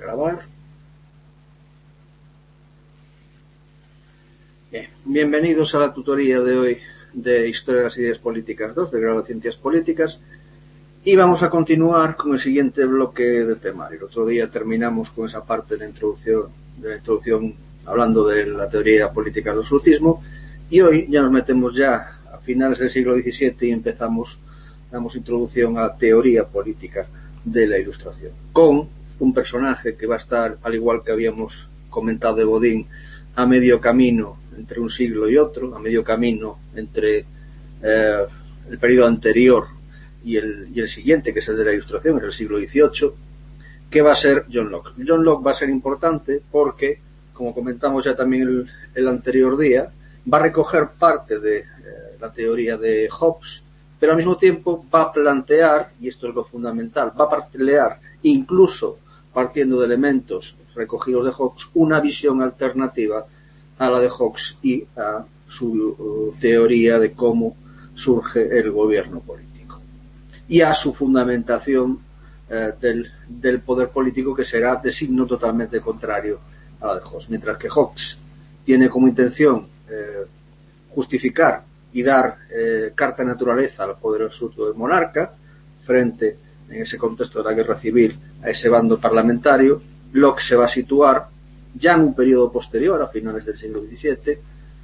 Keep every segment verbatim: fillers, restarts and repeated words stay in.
grabar. Bien, bienvenidos a la tutoría de hoy de Historia de las Ideas Políticas dos, de grado de Ciencias Políticas, y vamos a continuar con el siguiente bloque de temario. El otro día terminamos con esa parte de la introducción, de la introducción hablando de la teoría política del absolutismo, y hoy ya nos metemos ya a finales del siglo diecisiete y empezamos, damos introducción a la teoría política de la Ilustración, con un personaje que va a estar, al igual que habíamos comentado de Bodin, a medio camino entre un siglo y otro, a medio camino entre eh, el periodo anterior y el, y el siguiente, que es el de la Ilustración, es el siglo dieciocho, que va a ser John Locke. John Locke va a ser importante porque, como comentamos ya también el, el anterior día, va a recoger parte de eh, la teoría de Hobbes, pero al mismo tiempo va a plantear, y esto es lo fundamental, va a plantear, incluso partiendo de elementos recogidos de Hobbes, una visión alternativa a la de Hobbes y a su uh, teoría de cómo surge el gobierno político y a su fundamentación eh, del, del poder político, que será de signo totalmente contrario a la de Hobbes. Mientras que Hobbes tiene como intención eh, justificar y dar eh, carta de naturaleza al poder absoluto del monarca frente, en ese contexto de la guerra civil, a ese bando parlamentario, Locke se va a situar ya en un periodo posterior, a finales del siglo diecisiete,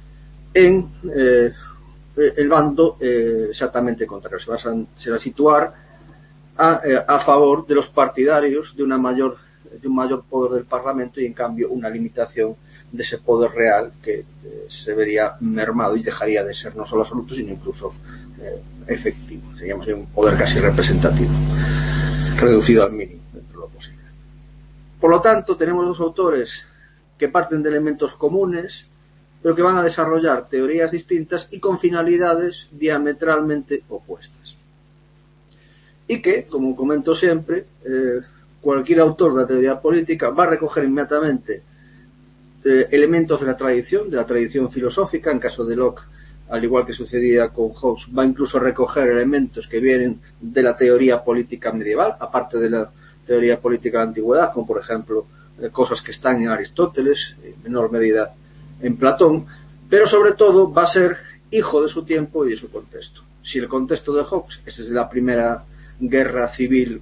en eh, el bando eh, exactamente contrario. Se va a, se va a situar a, eh, a favor de los partidarios de, una mayor, de un mayor poder del Parlamento y, en cambio, una limitación de ese poder real que eh, se vería mermado y dejaría de ser no solo absoluto, sino incluso eh, efectivo. Sería más bien un poder casi representativo, reducido al mínimo dentro de lo posible. Por lo tanto, tenemos dos autores que parten de elementos comunes, pero que van a desarrollar teorías distintas y con finalidades diametralmente opuestas. Y que, como comento siempre, eh, cualquier autor de la teoría política va a recoger inmediatamente eh, elementos de la tradición, de la tradición filosófica. En caso de Locke, al igual que sucedía con Hobbes, va incluso a recoger elementos que vienen de la teoría política medieval, aparte de la teoría política de la antigüedad, como por ejemplo eh, cosas que están en Aristóteles, en menor medida en Platón, pero sobre todo va a ser hijo de su tiempo y de su contexto. Si el contexto de Hobbes es desde la primera guerra civil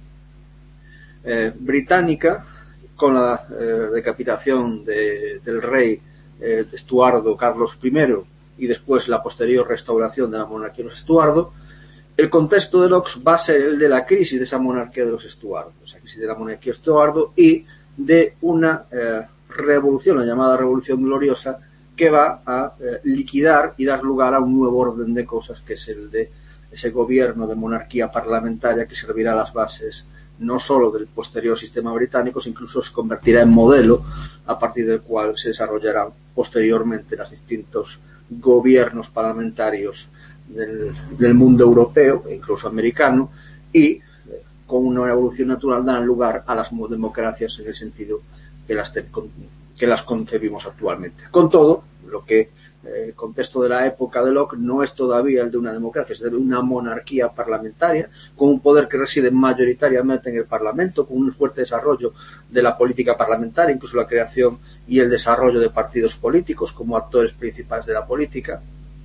eh, británica, con la eh, decapitación de, del rey eh, Estuardo Carlos primero y después la posterior restauración de la monarquía de los Estuardo, el contexto de Locke va a ser el de la crisis de esa monarquía de los Estuardo, esa crisis de la monarquía de Estuardo y de una eh, revolución, la llamada Revolución Gloriosa, que va a eh, liquidar y dar lugar a un nuevo orden de cosas, que es el de ese gobierno de monarquía parlamentaria que servirá a las bases no solo del posterior sistema británico, sino incluso se convertirá en modelo a partir del cual se desarrollarán posteriormente los distintos gobiernos parlamentarios del, del mundo europeo e incluso americano, y eh, con una evolución natural dan lugar a las democracias en el sentido que las, te, que las concebimos actualmente. Con todo, lo que eh, el contexto de la época de Locke no es todavía el de una democracia, es de una monarquía parlamentaria, con un poder que reside mayoritariamente en el Parlamento, con un fuerte desarrollo de la política parlamentaria, incluso la creación y el desarrollo de partidos políticos como actores principales de la política,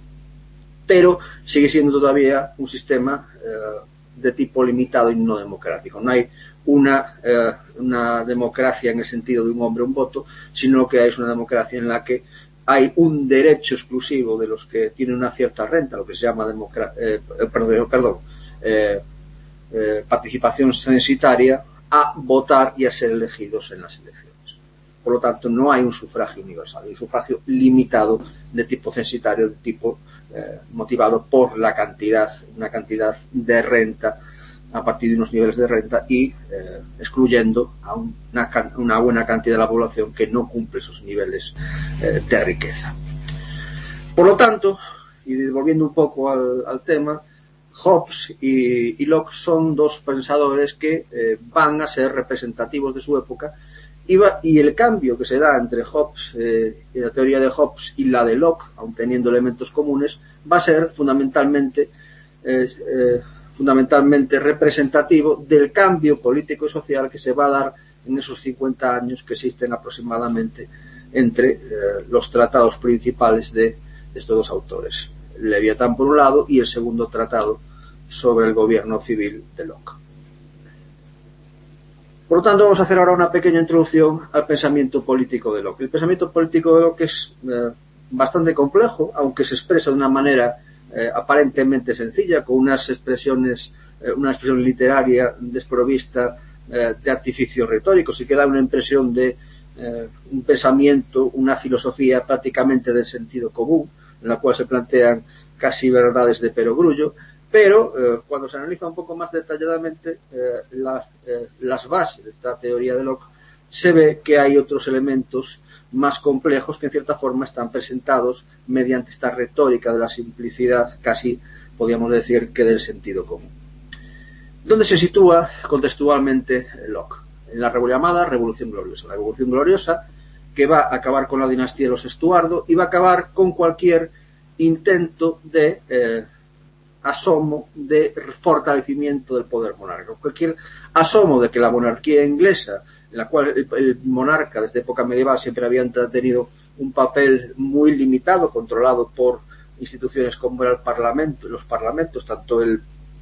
pero sigue siendo todavía un sistema eh, de tipo limitado y no democrático. No hay una, eh, una democracia en el sentido de un hombre un voto, sino que es una democracia en la que hay un derecho exclusivo de los que tienen una cierta renta, lo que se llama democra- eh, perdón, perdón eh, eh, participación censitaria, a votar y a ser elegidos en las elecciones. Por lo tanto, no hay un sufragio universal, hay un sufragio limitado de tipo censitario, de tipo eh, motivado por la cantidad, una cantidad de renta, a partir de unos niveles de renta, y eh, excluyendo a una, una buena cantidad de la población que no cumple esos niveles eh, de riqueza. Por lo tanto, y volviendo un poco al, al tema, Hobbes y, y Locke son dos pensadores que eh, van a ser representativos de su época, y, va, y el cambio que se da entre Hobbes, eh, y la teoría de Hobbes y la de Locke, aun teniendo elementos comunes, va a ser fundamentalmente eh, eh, fundamentalmente representativo del cambio político y social que se va a dar en esos cincuenta años que existen aproximadamente entre eh, los tratados principales de estos dos autores, Leviatán por un lado y el segundo tratado sobre el gobierno civil de Locke. Por lo tanto, vamos a hacer ahora una pequeña introducción al pensamiento político de Locke. El pensamiento político de Locke es eh, bastante complejo, aunque se expresa de una manera eh, aparentemente sencilla, con unas expresiones, eh, una expresión literaria desprovista eh, de artificios retóricos y que da una impresión de eh, un pensamiento, una filosofía prácticamente del sentido común, en la cual se plantean casi verdades de perogrullo, pero eh, cuando se analiza un poco más detalladamente eh, la, eh, las bases de esta teoría de Locke, se ve que hay otros elementos más complejos que en cierta forma están presentados mediante esta retórica de la simplicidad, casi podríamos decir que del sentido común. ¿Dónde se sitúa contextualmente Locke? En la llamada Revolución Gloriosa. La Revolución Gloriosa que va a acabar con la dinastía de los Estuardo y va a acabar con cualquier intento de eh, asomo de fortalecimiento del poder monárquico. Cualquier asomo de que la monarquía inglesa, en la cual el, el monarca desde época medieval siempre había tenido un papel muy limitado, controlado por instituciones como era el Parlamento, los parlamentos, tanto el,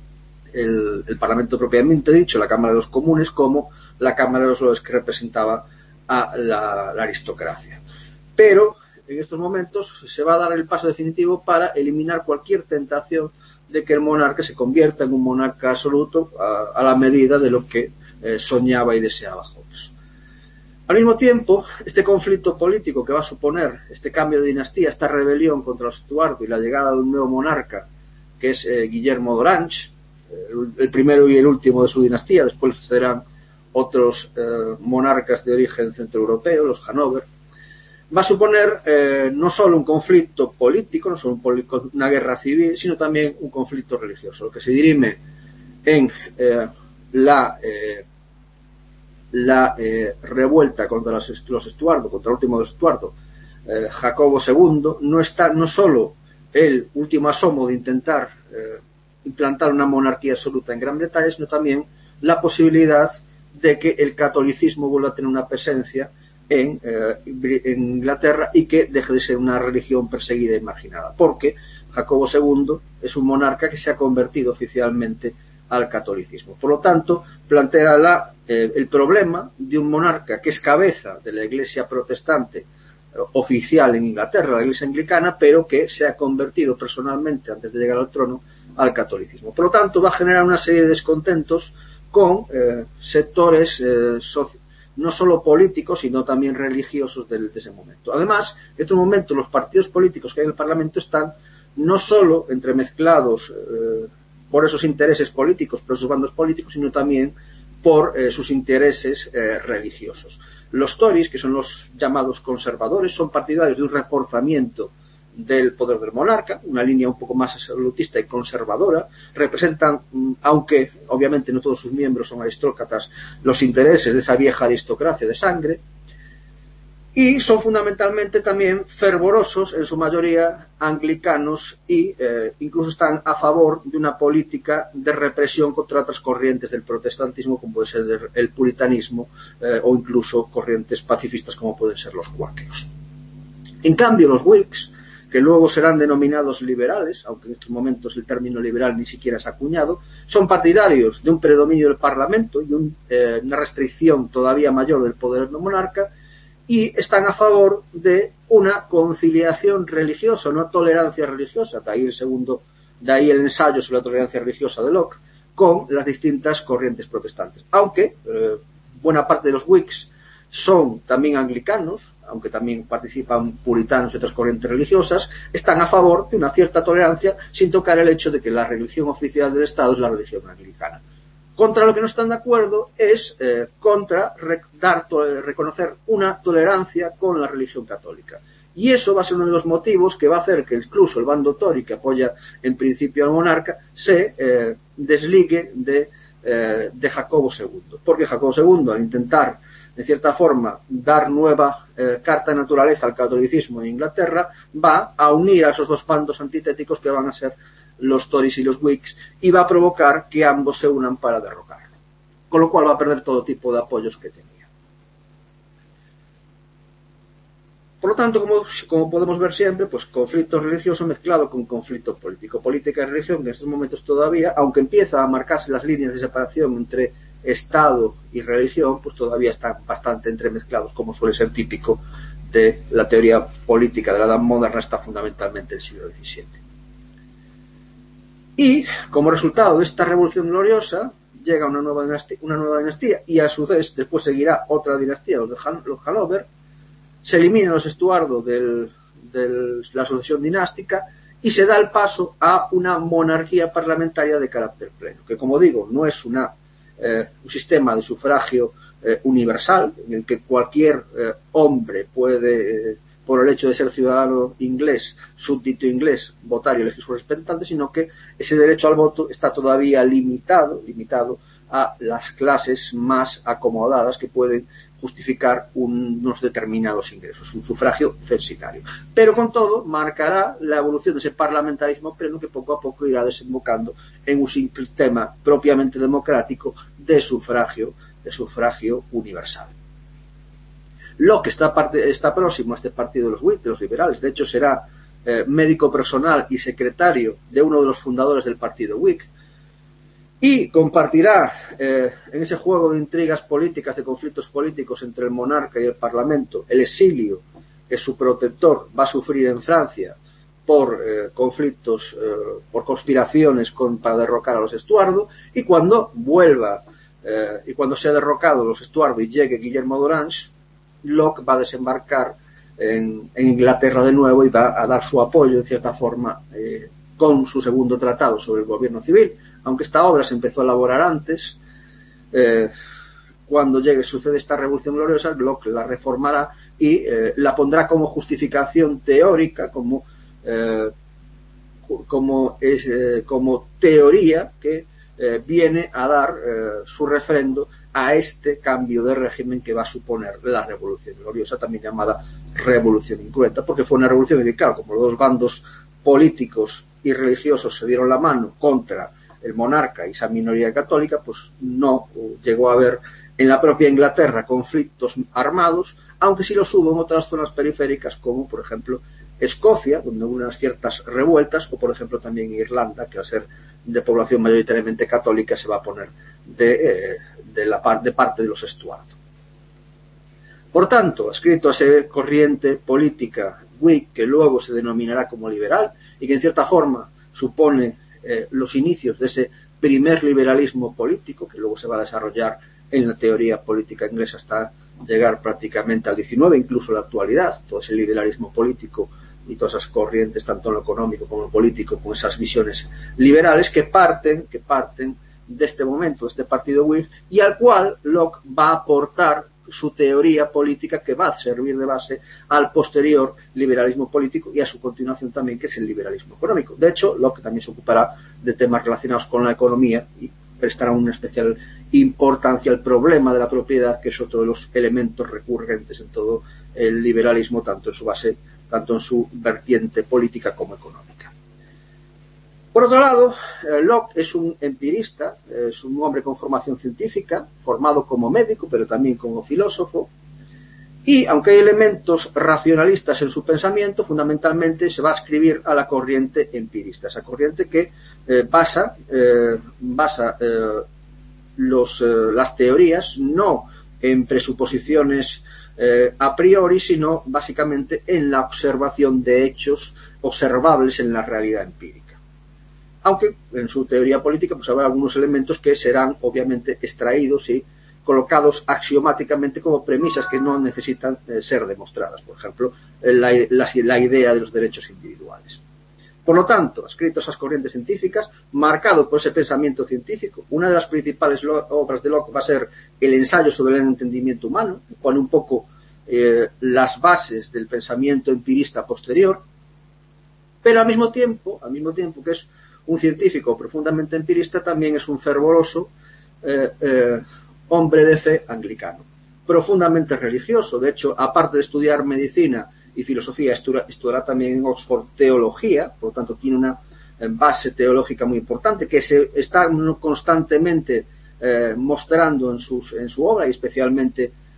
el, el Parlamento propiamente dicho, la Cámara de los Comunes, como la Cámara de los Lores, que representaba a la, la aristocracia. Pero en estos momentos se va a dar el paso definitivo para eliminar cualquier tentación de que el monarca se convierta en un monarca absoluto a, a la medida de lo que eh, soñaba y deseaba Hobbes. Al mismo tiempo, este conflicto político que va a suponer este cambio de dinastía, esta rebelión contra los Estuardo y la llegada de un nuevo monarca, que es eh, Guillermo d'Orange, eh, el primero y el último de su dinastía, después serán otros eh, monarcas de origen centroeuropeo, los Hanover, va a suponer eh, no solo un conflicto político, no solo un, una guerra civil, sino también un conflicto religioso, que se dirime en eh, la, eh, la eh, revuelta contra los, los Estuardo, contra el último de los Estuardo, eh, Jacobo segundo, no está no solo el último asomo de intentar eh, implantar una monarquía absoluta en Gran Bretaña, sino también la posibilidad de que el catolicismo vuelva a tener una presencia En, eh, en Inglaterra y que deje de ser una religión perseguida y marginada, porque Jacobo segundo es un monarca que se ha convertido oficialmente al catolicismo. Por lo tanto, plantea la, eh, el problema de un monarca que es cabeza de la iglesia protestante eh, oficial en Inglaterra, la iglesia anglicana, pero que se ha convertido personalmente, antes de llegar al trono, al catolicismo. Por lo tanto, va a generar una serie de descontentos con eh, sectores eh, sociales, no solo políticos, sino también religiosos de, de ese momento. Además, en estos momentos los partidos políticos que hay en el Parlamento están no solo entremezclados eh, por esos intereses políticos, por esos bandos políticos, sino también por eh, sus intereses eh, religiosos. Los Tories, que son los llamados conservadores, son partidarios de un reforzamiento del poder del monarca, una línea un poco más absolutista y conservadora. Representan, aunque obviamente no todos sus miembros son aristócratas, los intereses de esa vieja aristocracia de sangre, y son fundamentalmente también fervorosos, en su mayoría anglicanos, y eh, incluso están a favor de una política de represión contra otras corrientes del protestantismo, como puede ser el puritanismo, eh, o incluso corrientes pacifistas como pueden ser los cuáqueros. En cambio, los Whigs, que luego serán denominados liberales, aunque en estos momentos el término liberal ni siquiera es acuñado, son partidarios de un predominio del Parlamento y un, eh, una restricción todavía mayor del poder del monarca, y están a favor de una conciliación religiosa, una tolerancia religiosa, de ahí el segundo, de ahí el ensayo sobre la tolerancia religiosa de Locke, con las distintas corrientes protestantes. Aunque eh, buena parte de los Whigs son también anglicanos, aunque también participan puritanos y otras corrientes religiosas, están a favor de una cierta tolerancia sin tocar el hecho de que la religión oficial del Estado es la religión anglicana. Contra lo que no están de acuerdo es eh, contra re, dar, to, reconocer una tolerancia con la religión católica. Y eso va a ser uno de los motivos que va a hacer que incluso el bando Tory, que apoya en principio al monarca, se eh, desligue de, eh, de Jacobo segundo. Porque Jacobo segundo, al intentar de cierta forma, dar nueva eh, carta de naturaleza al catolicismo en Inglaterra, va a unir a esos dos bandos antitéticos que van a ser los Tories y los Whigs, y va a provocar que ambos se unan para derrocarlo. Con lo cual va a perder todo tipo de apoyos que tenía. Por lo tanto, como, como podemos ver siempre, pues conflicto religioso mezclado con conflicto político. Política y religión en estos momentos todavía, aunque empieza a marcarse las líneas de separación entre Estado y religión, pues todavía están bastante entremezclados, como suele ser típico de la teoría política de la Edad Moderna, está fundamentalmente en el siglo diecisiete. Y, como resultado de esta revolución gloriosa, llega una nueva dinastía, una nueva dinastía y a su vez después seguirá otra dinastía, los de Han, los Hanover. Se eliminan los Estuardo de la sucesión dinástica y se da el paso a una monarquía parlamentaria de carácter pleno, que, como digo, no es una, eh, un sistema de sufragio eh, universal, en el que cualquier eh, hombre puede, eh, por el hecho de ser ciudadano inglés, súbdito inglés, votar y elegir su representante, sino que ese derecho al voto está todavía limitado, limitado a las clases más acomodadas que pueden justificar unos determinados ingresos, un sufragio censitario. Pero con todo, marcará la evolución de ese parlamentarismo pleno que poco a poco irá desembocando en un sistema propiamente democrático de sufragio, de sufragio universal. Locke está, parte, está próximo a este partido de los Whigs, de los liberales. De hecho, será eh, médico personal y secretario de uno de los fundadores del partido Whig. Y compartirá eh, en ese juego de intrigas políticas, de conflictos políticos entre el monarca y el parlamento, el exilio que su protector va a sufrir en Francia por eh, conflictos, eh, por conspiraciones con, para derrocar a los Estuardo, y cuando vuelva, eh, y cuando sea derrocado los Estuardo y llegue Guillermo d'Orange, Locke va a desembarcar en, en Inglaterra de nuevo y va a dar su apoyo, en cierta forma, eh, con su segundo tratado sobre el gobierno civil. Aunque esta obra se empezó a elaborar antes, eh, cuando llegue, sucede esta revolución gloriosa, Locke la reformará y eh, la pondrá como justificación teórica, como, eh, como, es, eh, como teoría que eh, viene a dar eh, su refrendo a este cambio de régimen que va a suponer la revolución gloriosa, también llamada revolución incruenta, porque fue una revolución que, claro, como los dos bandos políticos y religiosos se dieron la mano contra el monarca y esa minoría católica, pues no llegó a haber en la propia Inglaterra conflictos armados, aunque sí los hubo en otras zonas periféricas, como por ejemplo Escocia, donde hubo unas ciertas revueltas, o por ejemplo también Irlanda, que al ser de población mayoritariamente católica se va a poner de, eh, de, la par de parte de los Estuardo. Por tanto, escrito a esa corriente política Whig, que luego se denominará como liberal, y que en cierta forma supone Eh, los inicios de ese primer liberalismo político que luego se va a desarrollar en la teoría política inglesa hasta llegar prácticamente al diecinueve, incluso a la actualidad, todo ese liberalismo político y todas esas corrientes, tanto en lo económico como en lo político, con esas visiones liberales que parten, que parten de este momento, de este partido Whig, y al cual Locke va a aportar su teoría política, que va a servir de base al posterior liberalismo político y a su continuación también, que es el liberalismo económico. De hecho, Locke también se ocupará de temas relacionados con la economía y prestará una especial importancia al problema de la propiedad, que es otro de los elementos recurrentes en todo el liberalismo, tanto en su base, tanto en su vertiente política como económica. Por otro lado, Locke es un empirista, es un hombre con formación científica, formado como médico, pero también como filósofo, y aunque hay elementos racionalistas en su pensamiento, fundamentalmente se va a ascribir a la corriente empirista, esa corriente que eh, basa, eh, basa eh, los, eh, las teorías no en presuposiciones eh, a priori, sino básicamente en la observación de hechos observables en la realidad empírica. Aunque en su teoría política pues habrá algunos elementos que serán obviamente extraídos y colocados axiomáticamente como premisas que no necesitan eh, ser demostradas. Por ejemplo, la, la, la idea de los derechos individuales. Por lo tanto, escrito esas corrientes científicas, marcado por ese pensamiento científico, una de las principales obras de Locke va a ser el ensayo sobre el entendimiento humano, que pone un poco eh, las bases del pensamiento empirista posterior, pero al mismo tiempo, al mismo tiempo que es un científico profundamente empirista, también es un fervoroso eh, eh, hombre de fe anglicano, profundamente religioso. De hecho, aparte de estudiar medicina y filosofía, estudiará también en Oxford teología, por lo tanto tiene una base teológica muy importante que se está constantemente eh, mostrando en, sus, en su obra, y especialmente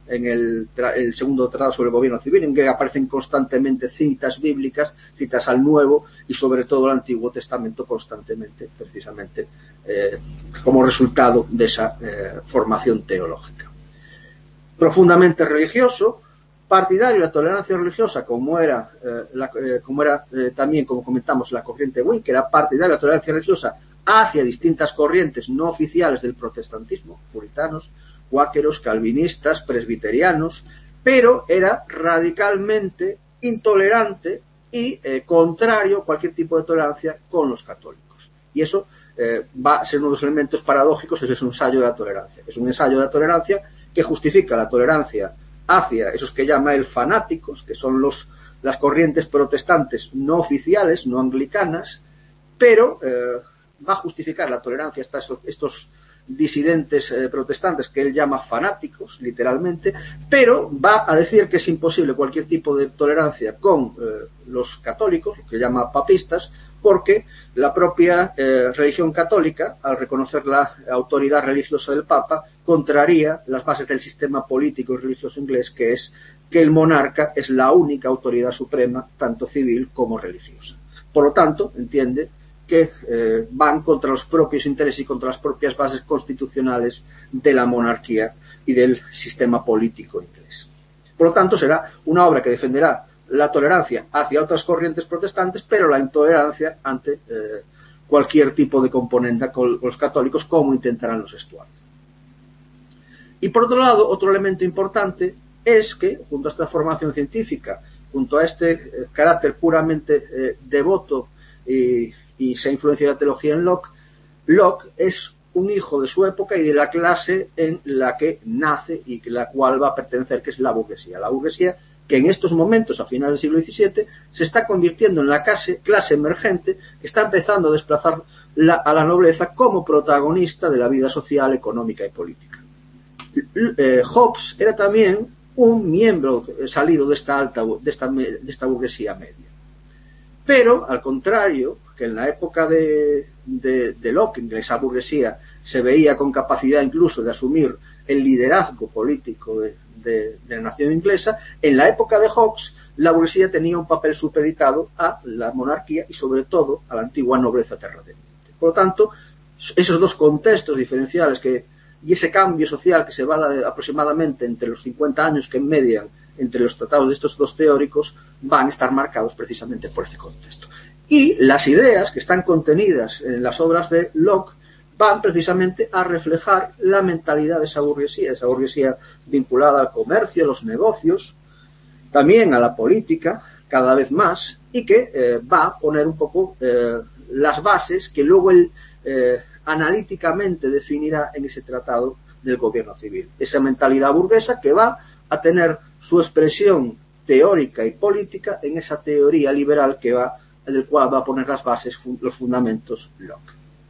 en el, el segundo tratado sobre el gobierno civil, en que aparecen constantemente citas bíblicas, citas al Nuevo y sobre todo al Antiguo Testamento constantemente, precisamente eh, como resultado de esa eh, formación teológica. Profundamente religioso, partidario de la tolerancia religiosa, como era, eh, la, eh, como era eh, también, como comentamos, la corriente Wynne, que era partidario de la tolerancia religiosa hacia distintas corrientes no oficiales del protestantismo, puritanos, cuáqueros, calvinistas, presbiterianos, pero era radicalmente intolerante y eh, contrario a cualquier tipo de tolerancia con los católicos. Y eso eh, va a ser uno de los elementos paradójicos, ese es un ensayo de la tolerancia. Es un ensayo de la tolerancia que justifica la tolerancia hacia esos que llama él fanáticos, que son los, las corrientes protestantes no oficiales, no anglicanas, pero eh, va a justificar la tolerancia hasta estos, estos disidentes eh, protestantes que él llama fanáticos, literalmente, pero va a decir que es imposible cualquier tipo de tolerancia con eh, los católicos, lo que llama papistas, porque la propia eh, religión católica, al reconocer la autoridad religiosa del Papa, contraría las bases del sistema político y religioso inglés, que es que el monarca es la única autoridad suprema, tanto civil como religiosa. Por lo tanto, entiende que eh, van contra los propios intereses y contra las propias bases constitucionales de la monarquía y del sistema político inglés. Por lo tanto, será una obra que defenderá la tolerancia hacia otras corrientes protestantes, pero la intolerancia ante eh, cualquier tipo de componente con los católicos, como intentarán los Stuart. Y por otro lado, otro elemento importante es que, junto a esta formación científica, junto a este eh, carácter puramente eh, devoto y, y esa influencia de la teología en Locke, Locke es un hijo de su época y de la clase en la que nace y la cual va a pertenecer, que es la burguesía. La burguesía que en estos momentos, a finales del siglo diecisiete, se está convirtiendo en la clase, clase emergente que está empezando a desplazar la, a la nobleza como protagonista de la vida social, económica y política. Eh, Hobbes era también un miembro salido de esta, alta, de esta, de esta burguesía media. Pero, al contrario, que en la época de, de, de Locke, en esa burguesía se veía con capacidad incluso de asumir el liderazgo político de De, de la nación inglesa, en la época de Hobbes la burguesía tenía un papel supeditado a la monarquía y sobre todo a la antigua nobleza terrateniente. Por lo tanto, esos dos contextos diferenciales que, y ese cambio social que se va a dar aproximadamente entre los cincuenta años que median entre los tratados de estos dos teóricos van a estar marcados precisamente por este contexto. Y las ideas que están contenidas en las obras de Locke van precisamente a reflejar la mentalidad de esa burguesía, esa burguesía vinculada al comercio, a los negocios, también a la política, cada vez más, y que eh, va a poner un poco eh, las bases que luego él eh, analíticamente definirá en ese tratado del gobierno civil. Esa mentalidad burguesa que va a tener su expresión teórica y política en esa teoría liberal que va, del cual va a poner las bases, los fundamentos Locke.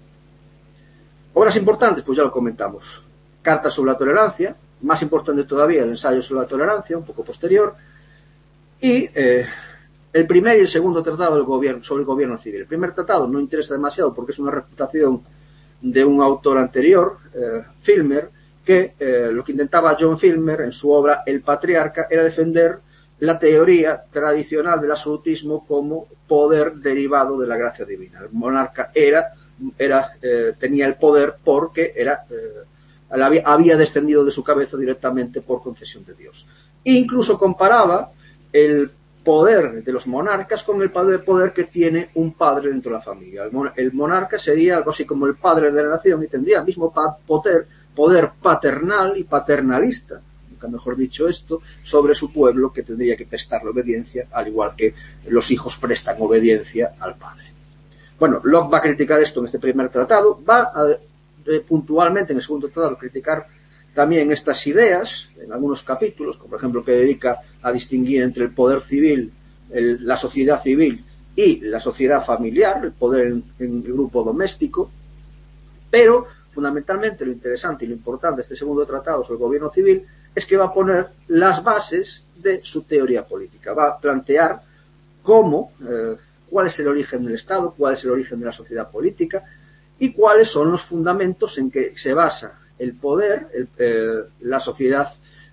Obras importantes, pues ya lo comentamos. Carta sobre la tolerancia, más importante todavía el ensayo sobre la tolerancia, un poco posterior, y eh, el primer y el segundo tratado del gobierno, sobre el gobierno civil. El primer tratado no interesa demasiado porque es una refutación de un autor anterior, eh, Filmer, que eh, lo que intentaba John Filmer en su obra El Patriarca era defender la teoría tradicional del absolutismo como poder derivado de la gracia divina. El monarca era Era, eh, tenía el poder porque era, eh, había, había descendido de su cabeza directamente por concesión de Dios. E incluso comparaba el poder de los monarcas con el poder que tiene un padre dentro de la familia. El, mon el monarca sería algo así como el padre de la nación y tendría el mismo poder, poder paternal y paternalista, nunca mejor dicho esto, sobre su pueblo, que tendría que prestarle obediencia, al igual que los hijos prestan obediencia al padre. Bueno, Locke va a criticar esto en este primer tratado, va a, eh, puntualmente en el segundo tratado a criticar también estas ideas, en algunos capítulos, como por ejemplo que dedica a distinguir entre el poder civil, el, la sociedad civil y la sociedad familiar, el poder en, en el grupo doméstico, pero fundamentalmente lo interesante y lo importante de este segundo tratado sobre el gobierno civil es que va a poner las bases de su teoría política, va a plantear cómo... Eh, cuál es el origen del Estado, cuál es el origen de la sociedad política y cuáles son los fundamentos en que se basa el poder, el, eh, la sociedad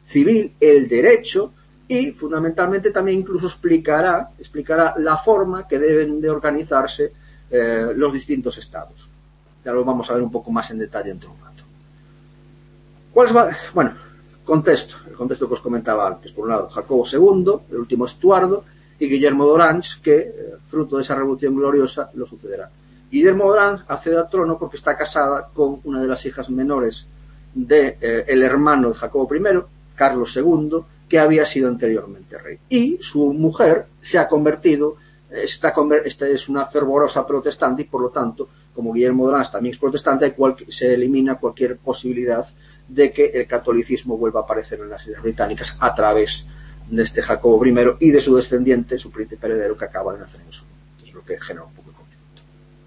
civil, el derecho, y fundamentalmente también incluso explicará, explicará la forma que deben de organizarse eh, los distintos estados. Ya lo vamos a ver un poco más en detalle dentro de un rato. ¿Cuál es, bueno, contexto, el contexto que os comentaba antes. Por un lado, Jacobo segundo, el último Estuardo, y Guillermo de Orange, que, eh, fruto de esa revolución gloriosa, lo sucederá. Guillermo de Orange accede al trono porque está casada con una de las hijas menores del de, eh, hermano de Jacobo primero, Carlos segundo, que había sido anteriormente rey. Y su mujer se ha convertido, esta, esta es una fervorosa protestante, y por lo tanto, como Guillermo de Orange también es protestante, se elimina cualquier posibilidad de que el catolicismo vuelva a aparecer en las Islas Británicas a través de este Jacobo primero y de su descendiente, su príncipe heredero, que acaba de nacer en su mundo. Es lo que genera un poco de conflicto.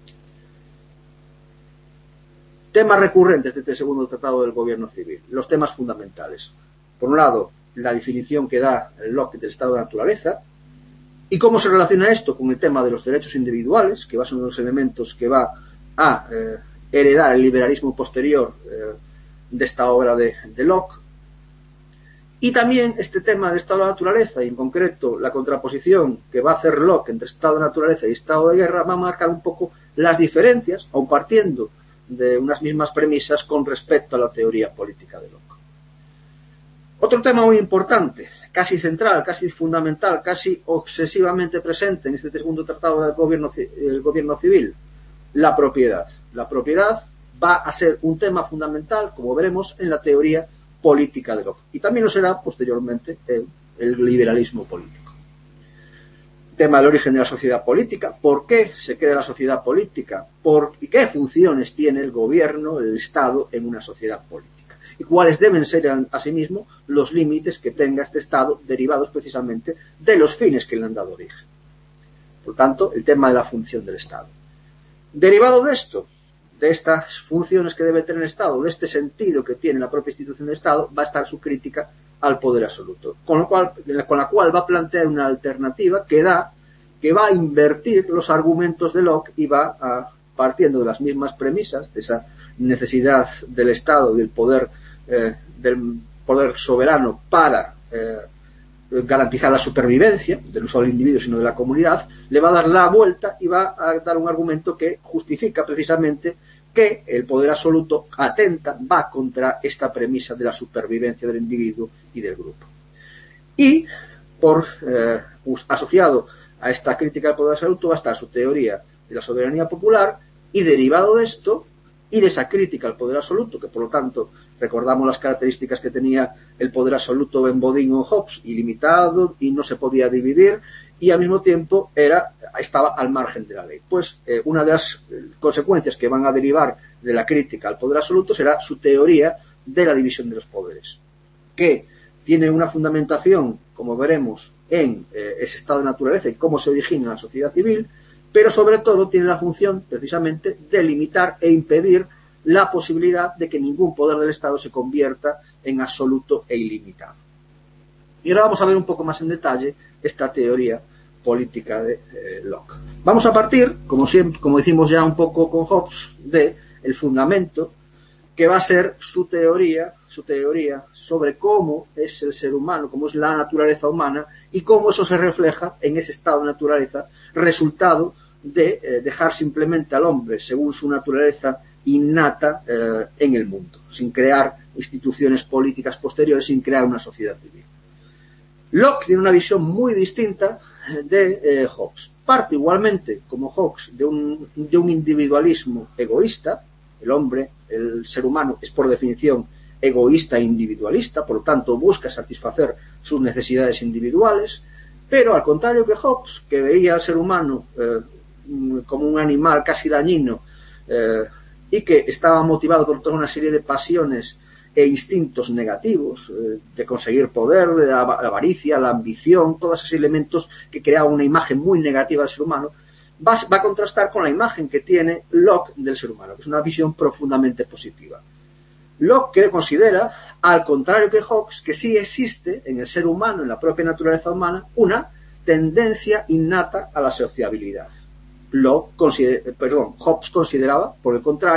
Temas recurrentes de este segundo tratado del gobierno civil, los temas fundamentales. Por un lado, la definición que da Locke del estado de naturaleza, y cómo se relaciona esto con el tema de los derechos individuales, que va a ser uno de los elementos que va a eh, heredar el liberalismo posterior eh, de esta obra de, de Locke. Y también este tema del estado de la naturaleza, y en concreto la contraposición que va a hacer Locke entre estado de naturaleza y estado de guerra, va a marcar un poco las diferencias, aun partiendo de unas mismas premisas con respecto a la teoría política de Locke. Otro tema muy importante, casi central, casi fundamental, casi obsesivamente presente en este segundo tratado del gobierno, el gobierno civil, la propiedad. La propiedad va a ser un tema fundamental, como veremos, en la teoría política de Locke. Y también lo será posteriormente el, el liberalismo político. Tema del origen de la sociedad política. ¿Por qué se crea la sociedad política? ¿Por y qué funciones tiene el gobierno, el Estado, en una sociedad política? Y cuáles deben ser, asimismo, los límites que tenga este Estado derivados precisamente de los fines que le han dado origen. Por tanto, el tema de la función del Estado. Derivado de esto, de estas funciones que debe tener el Estado, de este sentido que tiene la propia institución del Estado, va a estar su crítica al poder absoluto, con, lo cual, con la cual va a plantear una alternativa que da, que va a invertir los argumentos de Locke y va a, partiendo de las mismas premisas, de esa necesidad del Estado y del poder, eh, del poder soberano para eh, garantizar la supervivencia, de no solo del individuo sino de la comunidad, le va a dar la vuelta y va a dar un argumento que justifica precisamente que el poder absoluto atenta, va contra esta premisa de la supervivencia del individuo y del grupo. Y, por eh, asociado a esta crítica al poder absoluto, va a estar su teoría de la soberanía popular, y derivado de esto, y de esa crítica al poder absoluto, que por lo tanto recordamos las características que tenía el poder absoluto en Bodin o Hobbes, ilimitado y no se podía dividir, y al mismo tiempo era, estaba al margen de la ley. Pues eh, una de las consecuencias que van a derivar de la crítica al poder absoluto será su teoría de la división de los poderes, que tiene una fundamentación, como veremos, en eh, ese estado de naturaleza y cómo se origina la sociedad civil, pero sobre todo tiene la función precisamente de limitar e impedir la posibilidad de que ningún poder del Estado se convierta en absoluto e ilimitado. Y ahora vamos a ver un poco más en detalle esta teoría política de eh, Locke. Vamos a partir, como siempre, como decimos ya un poco con Hobbes, de el fundamento que va a ser su teoría, su teoría sobre cómo es el ser humano, cómo es la naturaleza humana y cómo eso se refleja en ese estado de naturaleza, resultado de eh, dejar simplemente al hombre según su naturaleza innata eh, en el mundo, sin crear instituciones políticas posteriores, sin crear una sociedad civil. Locke tiene una visión muy distinta de eh, Hobbes. Parte igualmente, como Hobbes, de un, de un individualismo egoísta. El hombre, el ser humano, es por definición egoísta e individualista, por lo tanto busca satisfacer sus necesidades individuales, pero al contrario que Hobbes, que veía al ser humano eh, como un animal casi dañino eh, y que estaba motivado por toda una serie de pasiones e instintos negativos, eh, de conseguir poder, de la avaricia, la ambición, todos esos elementos que creaban una imagen muy negativa del ser humano, va, va a contrastar con la imagen que tiene Locke del ser humano, que es una visión profundamente positiva. Locke que considera, al contrario que Hobbes, que sí existe en el ser humano, en la propia naturaleza humana, una tendencia innata a la sociabilidad. Locke considera, perdón, Hobbes consideraba, por el contrario,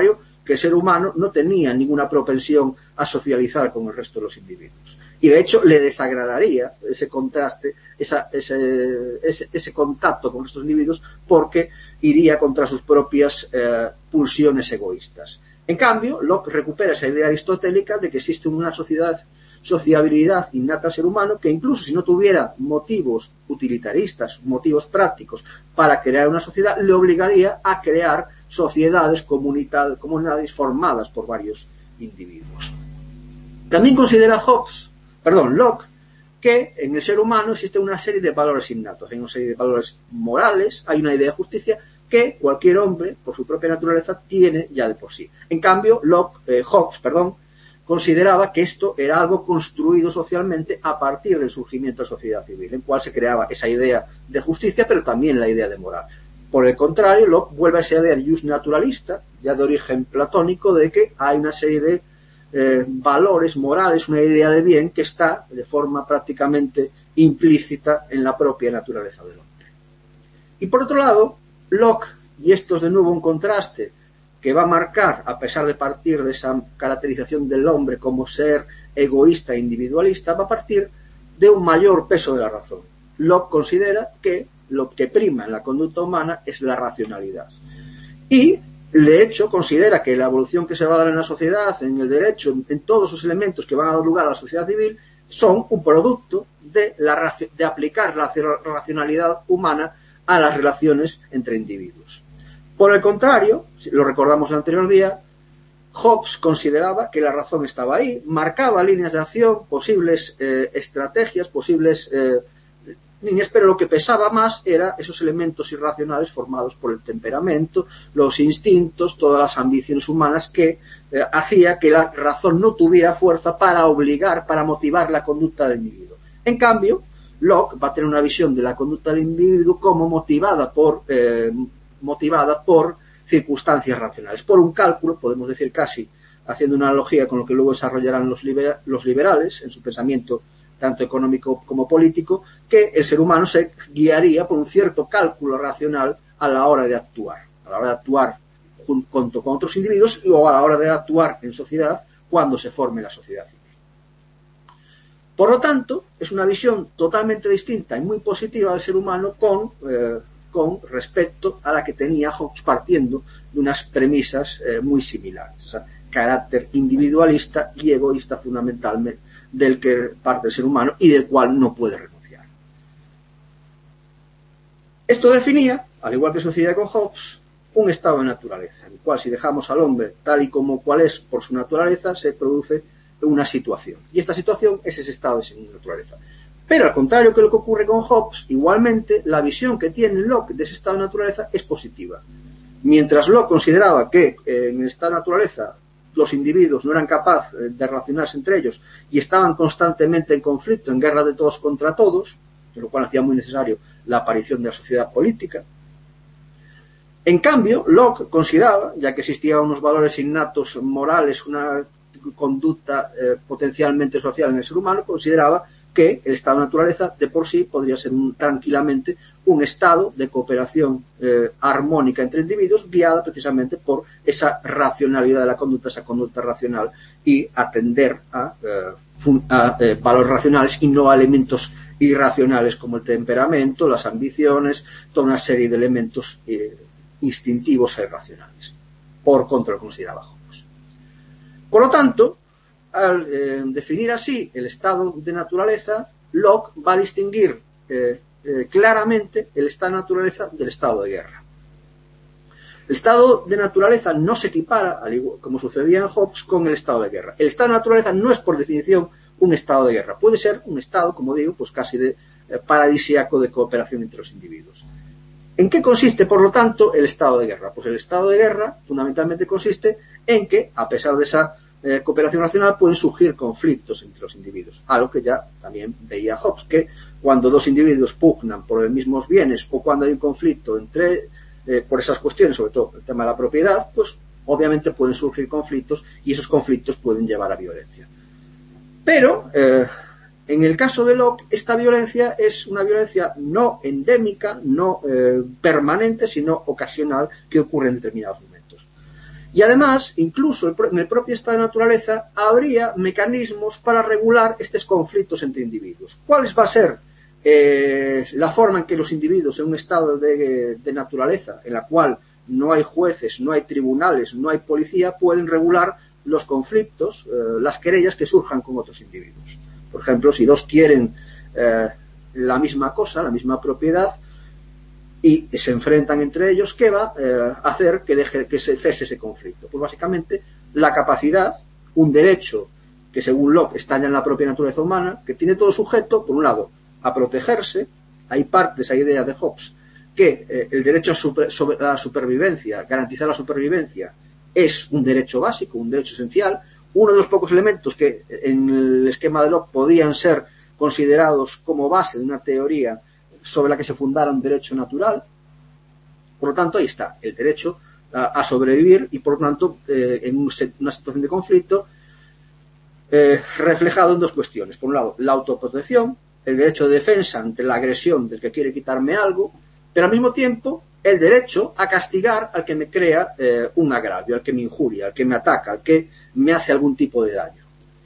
que el ser humano no tenía ninguna propensión a socializar con el resto de los individuos. Y de hecho le desagradaría ese contraste, esa, ese, ese, ese contacto con estos individuos, porque iría contra sus propias eh, pulsiones egoístas. En cambio, Locke recupera esa idea aristotélica de que existe una sociedad, sociabilidad innata al ser humano, que incluso si no tuviera motivos utilitaristas, motivos prácticos para crear una sociedad, le obligaría a crear sociedades, comunidades formadas por varios individuos. También considera Hobbes, perdón, Locke, que en el ser humano existe una serie de valores innatos, hay una serie de valores morales, hay una idea de justicia que cualquier hombre, por su propia naturaleza, tiene ya de por sí. En cambio, Locke, eh, Hobbes, perdón, consideraba que esto era algo construido socialmente a partir del surgimiento de la sociedad civil, en cual se creaba esa idea de justicia, pero también la idea de moral. Por el contrario, Locke vuelve a esa idea de jus naturalista, ya de origen platónico, de que hay una serie de eh, valores morales, una idea de bien que está de forma prácticamente implícita en la propia naturaleza del hombre. Y por otro lado, Locke, y esto es de nuevo un contraste que va a marcar, a pesar de partir de esa caracterización del hombre como ser egoísta e individualista, va a partir de un mayor peso de la razón. Locke considera que lo que prima en la conducta humana es la racionalidad. Y, de hecho, considera que la evolución que se va a dar en la sociedad, en el derecho, en todos los elementos que van a dar lugar a la sociedad civil, son un producto de, la, de aplicar la racionalidad humana a las relaciones entre individuos. Por el contrario, lo recordamos el anterior día, Hobbes consideraba que la razón estaba ahí, marcaba líneas de acción, posibles eh, estrategias, posibles eh, líneas, pero lo que pesaba más era esos elementos irracionales formados por el temperamento, los instintos, todas las ambiciones humanas que eh, hacía que la razón no tuviera fuerza para obligar, para motivar la conducta del individuo. En cambio, Locke va a tener una visión de la conducta del individuo como motivada por, eh, motivada por circunstancias racionales, por un cálculo, podemos decir casi, haciendo una analogía con lo que luego desarrollarán los, libera, los liberales en su pensamiento tanto económico como político, que el ser humano se guiaría por un cierto cálculo racional a la hora de actuar, a la hora de actuar junto con otros individuos o a la hora de actuar en sociedad cuando se forme la sociedad civil. Por lo tanto, es una visión totalmente distinta y muy positiva del ser humano con, eh, con respecto a la que tenía Hobbes, partiendo de unas premisas eh, muy similares. O sea, carácter individualista y egoísta fundamentalmente del que parte el ser humano y del cual no puede renunciar. Esto definía, al igual que sucedía con Hobbes, un estado de naturaleza, en el cual si dejamos al hombre tal y como cual es por su naturaleza, se produce una situación. Y esta situación es ese estado de su naturaleza. Pero al contrario que lo que ocurre con Hobbes, igualmente la visión que tiene Locke de ese estado de naturaleza es positiva. Mientras Locke consideraba que eh, en el estado de naturaleza los individuos no eran capaces de relacionarse entre ellos y estaban constantemente en conflicto, en guerra de todos contra todos, lo cual hacía muy necesario la aparición de la sociedad política. En cambio, Locke consideraba, ya que existían unos valores innatos morales, una conducta eh, potencialmente social en el ser humano, consideraba que el estado de naturaleza de por sí podría ser un, tranquilamente un estado de cooperación eh, armónica entre individuos, guiada precisamente por esa racionalidad de la conducta, esa conducta racional, y atender a, eh, fun, a eh, valores racionales y no a elementos irracionales como el temperamento, las ambiciones, toda una serie de elementos eh, instintivos e irracionales. Por contra, lo consideraba Hobbes. Por lo tanto, al eh, definir así el estado de naturaleza, Locke va a distinguir eh, eh, claramente el estado de naturaleza del estado de guerra. El estado de naturaleza no se equipara, al igual, como sucedía en Hobbes, con el estado de guerra. El estado de naturaleza no es por definición un estado de guerra. Puede ser un estado, como digo, pues casi de eh, paradisíaco de cooperación entre los individuos. ¿En qué consiste, por lo tanto, el estado de guerra? Pues el estado de guerra fundamentalmente consiste en que, a pesar de esa eh, cooperación nacional, pueden surgir conflictos entre los individuos. Algo que ya también veía Hobbes, que cuando dos individuos pugnan por los mismos bienes o cuando hay un conflicto entre, eh, por esas cuestiones, sobre todo el tema de la propiedad, pues obviamente pueden surgir conflictos y esos conflictos pueden llevar a violencia. Pero, eh, en el caso de Locke, esta violencia es una violencia no endémica, no eh, permanente, sino ocasional, que ocurre en determinados momentos. Y además, incluso en el propio estado de naturaleza, habría mecanismos para regular estos conflictos entre individuos. ¿Cuál va a ser eh, la forma en que los individuos en un estado de, de naturaleza, en la cual no hay jueces, no hay tribunales, no hay policía, pueden regular los conflictos, eh, las querellas que surjan con otros individuos? Por ejemplo, si dos quieren eh, la misma cosa, la misma propiedad, y se enfrentan entre ellos, ¿qué va eh, a hacer que, deje, que se cese ese conflicto? Pues básicamente la capacidad, un derecho que según Locke está ya en la propia naturaleza humana, que tiene todo sujeto, por un lado, a protegerse. Hay parte de esa idea de Hobbes que eh, el derecho a, super, sobre, a la supervivencia, garantizar la supervivencia, es un derecho básico, un derecho esencial, uno de los pocos elementos que en el esquema de Locke podían ser considerados como base de una teoría sobre la que se fundara un derecho natural. Por lo tanto, ahí está el derecho a, a sobrevivir y, por lo tanto, eh, en un, una situación de conflicto eh, reflejado en dos cuestiones. Por un lado, la autoprotección, el derecho de defensa ante la agresión del que quiere quitarme algo, pero al mismo tiempo el derecho a castigar al que me crea eh, un agravio, al que me injuria, al que me ataca, al que me hace algún tipo de daño.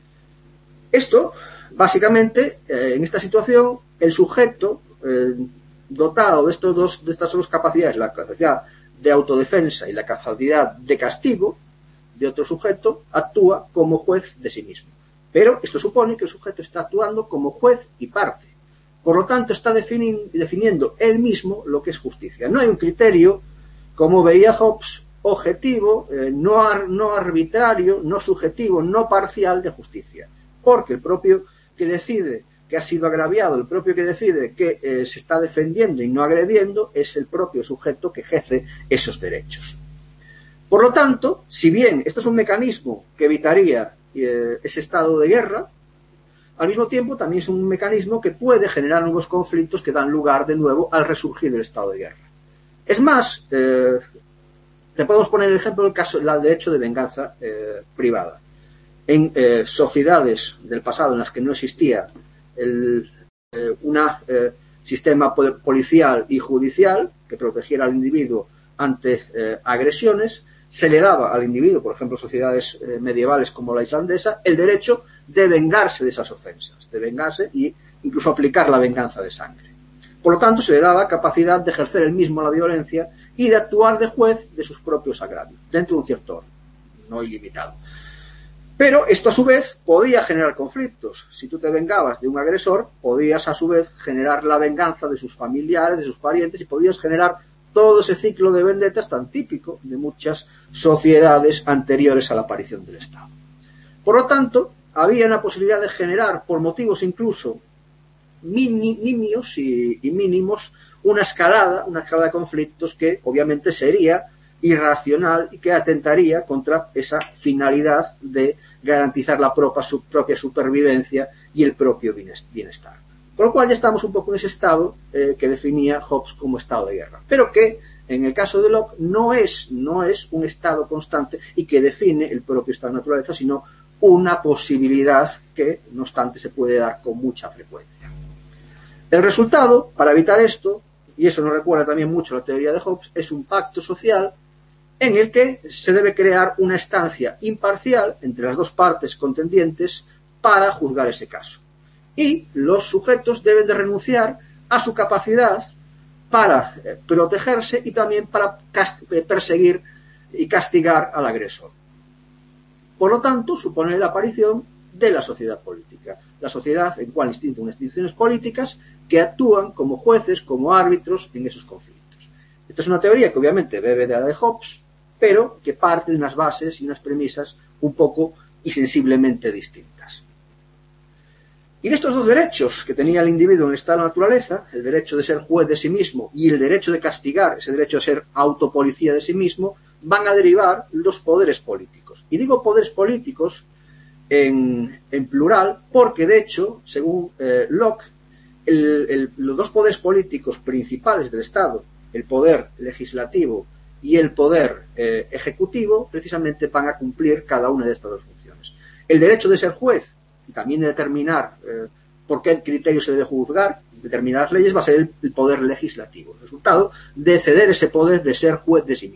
Esto, básicamente, eh, en esta situación, el sujeto Eh, dotado de, estos dos, de estas dos capacidades, la capacidad de autodefensa y la capacidad de castigo de otro sujeto, actúa como juez de sí mismo. Pero esto supone que el sujeto está actuando como juez y parte. Por lo tanto, está defini- definiendo él mismo lo que es justicia. No hay un criterio, como veía Hobbes, objetivo, eh, no, ar- no arbitrario, no subjetivo, no parcial de justicia. Porque el propio que decide que ha sido agraviado, el propio que decide que eh, se está defendiendo y no agrediendo, es el propio sujeto que ejerce esos derechos. Por lo tanto, si bien esto es un mecanismo que evitaría eh, ese estado de guerra, al mismo tiempo también es un mecanismo que puede generar nuevos conflictos que dan lugar de nuevo al resurgir del estado de guerra. Es más, eh, te podemos poner el ejemplo del caso del derecho de venganza eh, privada. En eh, sociedades del pasado en las que no existía el eh, un eh, sistema policial y judicial que protegiera al individuo ante eh, agresiones, se le daba al individuo, por ejemplo, sociedades eh, medievales como la islandesa, el derecho de vengarse de esas ofensas, de vengarse e incluso aplicar la venganza de sangre. Por lo tanto, se le daba capacidad de ejercer él mismo la violencia y de actuar de juez de sus propios agravios, dentro de un cierto orden, no ilimitado. Pero esto a su vez podía generar conflictos. Si tú te vengabas de un agresor, podías a su vez generar la venganza de sus familiares, de sus parientes, y podías generar todo ese ciclo de vendetas tan típico de muchas sociedades anteriores a la aparición del Estado. Por lo tanto, había una posibilidad de generar, por motivos incluso nimios y, y mínimos, una escalada, una escalada de conflictos que obviamente sería irracional y que atentaría contra esa finalidad de garantizar la propia, su propia supervivencia y el propio bienestar. Con lo cual ya estamos un poco en ese estado eh, que definía Hobbes como estado de guerra, pero que en el caso de Locke no es, no es un estado constante y que define el propio estado de naturaleza, sino una posibilidad que, no obstante, se puede dar con mucha frecuencia. El resultado, para evitar esto, y eso nos recuerda también mucho la teoría de Hobbes, es un pacto social en el que se debe crear una instancia imparcial entre las dos partes contendientes para juzgar ese caso. Y los sujetos deben de renunciar a su capacidad para eh, protegerse y también para perseguir y castigar al agresor. Por lo tanto, supone la aparición de la sociedad política. La sociedad en cual existen unas instituciones políticas que actúan como jueces, como árbitros en esos conflictos. Esta es una teoría que obviamente bebe de la de Hobbes, pero que parte de unas bases y unas premisas un poco y sensiblemente distintas. Y de estos dos derechos que tenía el individuo en el estado de la naturaleza, el derecho de ser juez de sí mismo y el derecho de castigar, ese derecho de ser autopolicía de sí mismo, van a derivar los poderes políticos. Y digo poderes políticos en, en plural porque, de hecho, según eh, Locke, el, el, los dos poderes políticos principales del Estado, el poder legislativo y el poder eh, ejecutivo, precisamente van a cumplir cada una de estas dos funciones. El derecho de ser juez y también de determinar eh, por qué criterio se debe juzgar, determinar las leyes, va a ser el, el poder legislativo, el resultado de ceder ese poder de ser juez de sí mismo.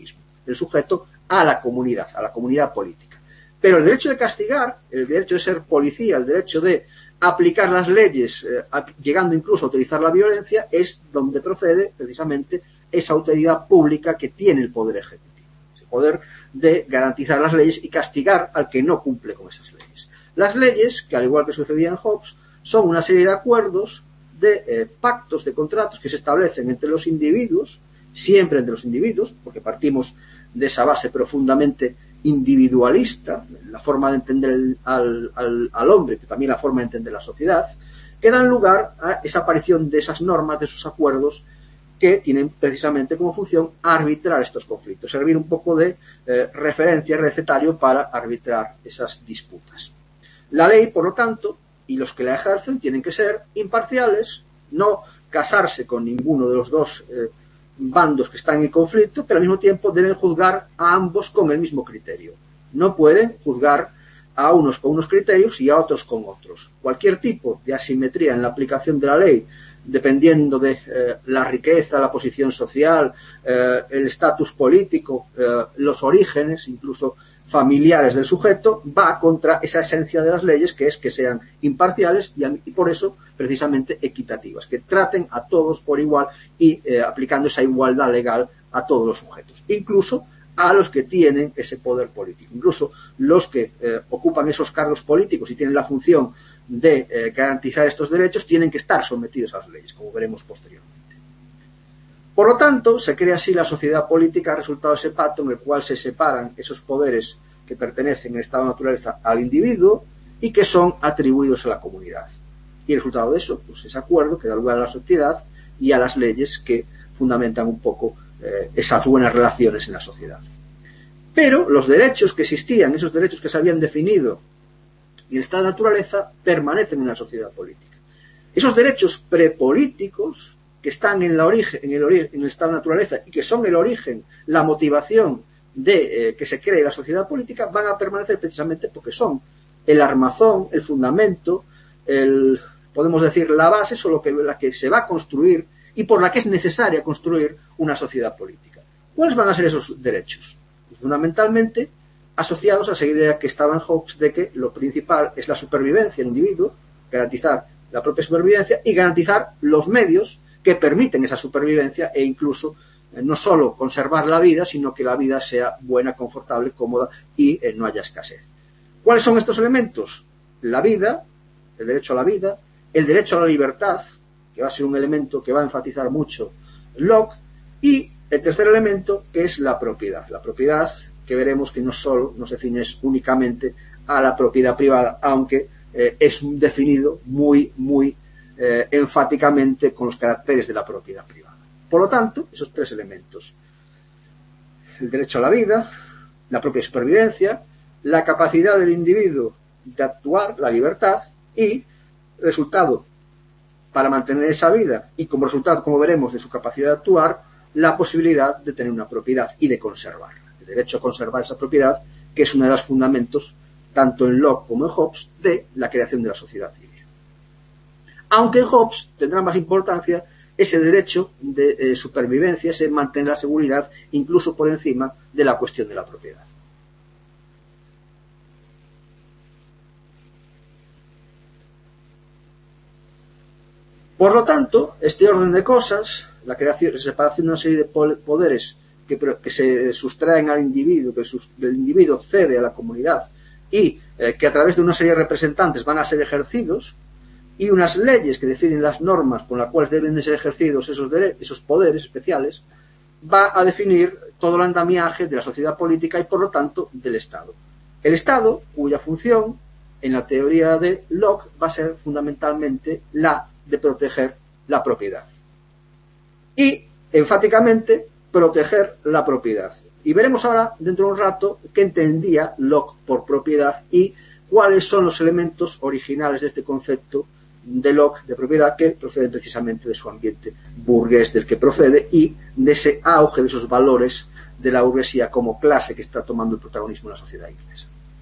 el sujeto a la comunidad, a la comunidad política. Pero el derecho de castigar, el derecho de ser policía, el derecho de aplicar las leyes, eh, llegando incluso a utilizar la violencia, es donde procede precisamente esa autoridad pública que tiene el poder ejecutivo, ese poder de garantizar las leyes y castigar al que no cumple con esas leyes. Las leyes, que al igual que sucedía en Hobbes, son una serie de acuerdos, de eh, pactos, de contratos que se establecen entre los individuos, siempre entre los individuos, porque partimos de esa base profundamente individualista, la forma de entender el, al, al, al hombre, pero también la forma de entender la sociedad, que dan lugar a esa aparición de esas normas, de esos acuerdos que tienen precisamente como función arbitrar estos conflictos, servir un poco de eh, referencia, recetario para arbitrar esas disputas. La ley, por lo tanto, y los que la ejercen tienen que ser imparciales, no casarse con ninguno de los dos eh, bandos que están en conflicto, pero al mismo tiempo deben juzgar a ambos con el mismo criterio. No pueden juzgar a unos con unos criterios y a otros con otros. Cualquier tipo de asimetría en la aplicación de la ley, dependiendo de eh, la riqueza, la posición social, eh, el estatus político, eh, los orígenes, incluso familiares del sujeto, va contra esa esencia de las leyes, que es que sean imparciales y, y por eso precisamente equitativas, que traten a todos por igual y eh, aplicando esa igualdad legal a todos los sujetos, incluso a los que tienen ese poder político, incluso los que eh, ocupan esos cargos políticos y tienen la función de eh, garantizar estos derechos, tienen que estar sometidos a las leyes, como veremos posteriormente. Por lo tanto, se crea así la sociedad política, resultado de ese pacto en el cual se separan esos poderes que pertenecen en estado de naturaleza al individuo y que son atribuidos a la comunidad. Y el resultado de eso, pues ese acuerdo que da lugar a la sociedad y a las leyes que fundamentan un poco eh, esas buenas relaciones en la sociedad. Pero los derechos que existían, esos derechos que se habían definido y el estado de naturaleza, permanecen en la sociedad política. Esos derechos prepolíticos que están en, la origen, en, el origen, en el estado de naturaleza y que son el origen, la motivación de eh, que se cree la sociedad política, van a permanecer precisamente porque son el armazón, el fundamento, el, podemos decir la base sobre que, la que se va a construir y por la que es necesaria construir una sociedad política. ¿Cuáles van a ser esos derechos? Fundamentalmente asociados a esa idea que estaba en Hobbes de que lo principal es la supervivencia del individuo, garantizar la propia supervivencia y garantizar los medios que permiten esa supervivencia e incluso eh, no solo conservar la vida, sino que la vida sea buena, confortable, cómoda y eh, no haya escasez. ¿Cuáles son estos elementos? La vida, el derecho a la vida, el derecho a la libertad, que va a ser un elemento que va a enfatizar mucho Locke, y el tercer elemento, que es la propiedad. La propiedad, que veremos que no solo no se ciñe únicamente a la propiedad privada, aunque eh, es definido muy, muy Eh, enfáticamente con los caracteres de la propiedad privada. Por lo tanto, esos tres elementos, el derecho a la vida, la propia supervivencia, la capacidad del individuo de actuar, la libertad, y resultado para mantener esa vida y como resultado, como veremos, de su capacidad de actuar, la posibilidad de tener una propiedad y de conservarla. El derecho a conservar esa propiedad, que es uno de los fundamentos, tanto en Locke como en Hobbes, de la creación de la sociedad civil. Aunque en Hobbes tendrá más importancia ese derecho de eh, supervivencia, ese mantener la seguridad, incluso por encima de la cuestión de la propiedad. Por lo tanto, este orden de cosas, la creación, la separación de una serie de poderes que, que se sustraen al individuo, que el individuo cede a la comunidad y eh, que a través de una serie de representantes van a ser ejercidos, y unas leyes que definen las normas por las cuales deben de ser ejercidos esos, esos poderes especiales, va a definir todo el andamiaje de la sociedad política y, por lo tanto, del Estado. El Estado, cuya función, en la teoría de Locke, va a ser fundamentalmente la de proteger la propiedad. Y, enfáticamente, proteger la propiedad. Y veremos ahora, dentro de un rato, qué entendía Locke por propiedad y cuáles son los elementos originales de este concepto de Locke, de propiedad, que procede precisamente de su ambiente burgués del que procede y de ese auge de esos valores de la burguesía como clase que está tomando el protagonismo en la sociedad inglesa.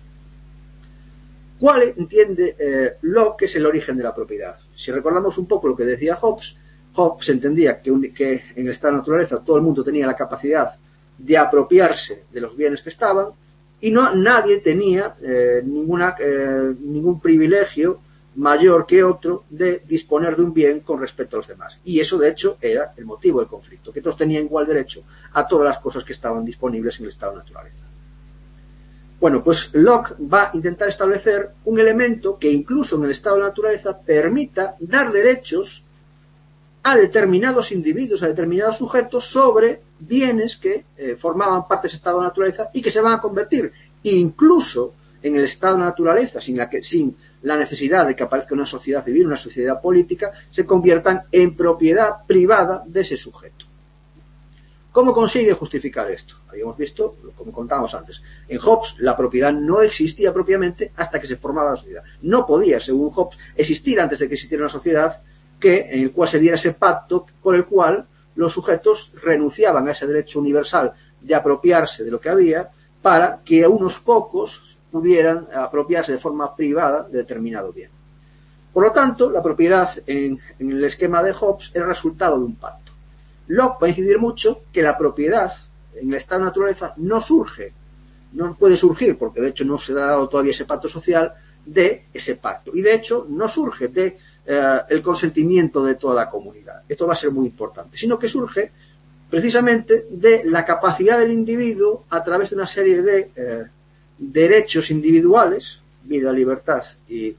¿Cuál entiende eh, Locke que es el origen de la propiedad? Si recordamos un poco lo que decía Hobbes, Hobbes entendía que, un, que en el estado de naturaleza todo el mundo tenía la capacidad de apropiarse de los bienes que estaban, y no, nadie tenía eh, ninguna, eh, ningún privilegio mayor que otro de disponer de un bien con respecto a los demás. Y eso, de hecho, era el motivo del conflicto, que todos tenían igual derecho a todas las cosas que estaban disponibles en el estado de naturaleza. Bueno, pues Locke va a intentar establecer un elemento que incluso en el estado de naturaleza permita dar derechos a determinados individuos, a determinados sujetos sobre bienes que eh, formaban parte de ese estado de naturaleza y que se van a convertir incluso en el estado de naturaleza, sin la, que, sin la necesidad de que aparezca una sociedad civil, una sociedad política, se conviertan en propiedad privada de ese sujeto. ¿Cómo consigue justificar esto? Habíamos visto, como contábamos antes, en Hobbes la propiedad no existía propiamente hasta que se formaba la sociedad. No podía, según Hobbes, existir antes de que existiera una sociedad que, en el cual se diera ese pacto por el cual los sujetos renunciaban a ese derecho universal de apropiarse de lo que había para que unos pocos pudieran apropiarse de forma privada de determinado bien. Por lo tanto, la propiedad en, en el esquema de Hobbes era el resultado de un pacto. Locke va a incidir mucho que la propiedad en el estado de naturaleza no surge, no puede surgir, porque de hecho no se ha dado todavía ese pacto social, de ese pacto. Y de hecho no surge de eh, el consentimiento de toda la comunidad. Esto va a ser muy importante. Sino que surge precisamente de la capacidad del individuo a través de una serie de eh, derechos individuales, vida, libertad y,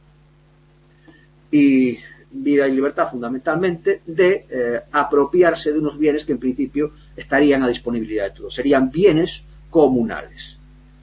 y vida y libertad fundamentalmente, de eh, apropiarse de unos bienes que en principio estarían a disponibilidad de todos. Serían bienes comunales.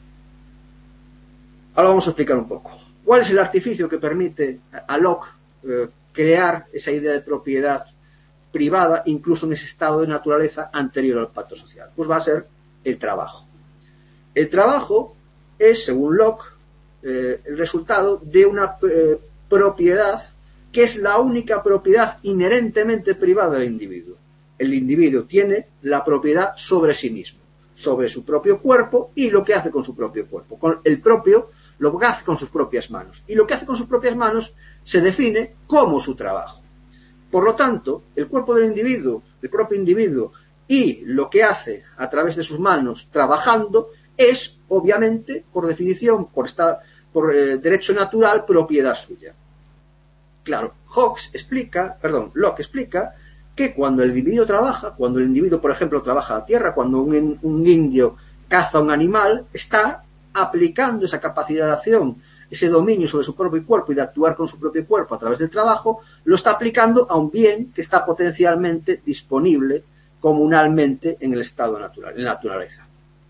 Ahora vamos a explicar un poco. ¿Cuál es el artificio que permite a Locke eh, crear esa idea de propiedad privada incluso en ese estado de naturaleza anterior al pacto social? Pues va a ser el trabajo. El trabajo es, según Locke, eh, el resultado de una eh, propiedad que es la única propiedad inherentemente privada del individuo. El individuo tiene la propiedad sobre sí mismo, sobre su propio cuerpo y lo que hace con su propio cuerpo. Con el propio, lo que hace con sus propias manos. Y lo que hace con sus propias manos se define como su trabajo. Por lo tanto, el cuerpo del individuo, el propio individuo, y lo que hace a través de sus manos trabajando es, obviamente, por definición, por, esta, por eh, derecho natural, propiedad suya. Claro, Hobbes explica, perdón, Locke explica que cuando el individuo trabaja, cuando el individuo, por ejemplo, trabaja la tierra, cuando un, un indio caza un animal, está aplicando esa capacidad de acción, ese dominio sobre su propio cuerpo y de actuar con su propio cuerpo a través del trabajo, lo está aplicando a un bien que está potencialmente disponible comunalmente en el estado natural, en la naturaleza.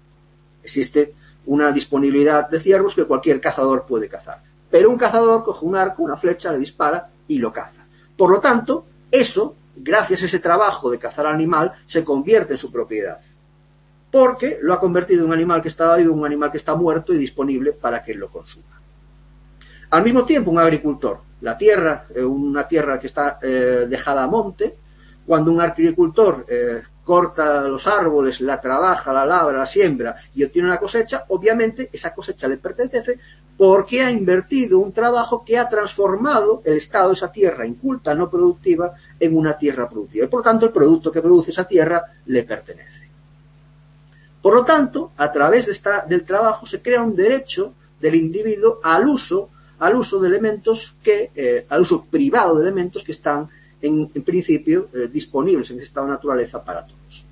Existe una disponibilidad de ciervos que cualquier cazador puede cazar. Pero un cazador coge un arco, una flecha, le dispara y lo caza. Por lo tanto, eso, gracias a ese trabajo de cazar al animal, se convierte en su propiedad. Porque lo ha convertido en un animal que está vivo, en un animal que está muerto y disponible para que él lo consuma. Al mismo tiempo, un agricultor, la tierra, eh, una tierra que está eh, dejada a monte, cuando un agricultor eh, corta los árboles, la trabaja, la labra, la siembra y obtiene una cosecha, obviamente esa cosecha le pertenece porque ha invertido un trabajo que ha transformado el estado de esa tierra inculta, no productiva, en una tierra productiva. Y por lo tanto, el producto que produce esa tierra le pertenece. Por lo tanto, a través de esta, del trabajo se crea un derecho del individuo al uso, al uso de elementos que, eh, al uso privado de elementos que están en, en principio eh, disponibles en ese estado de naturaleza para todos.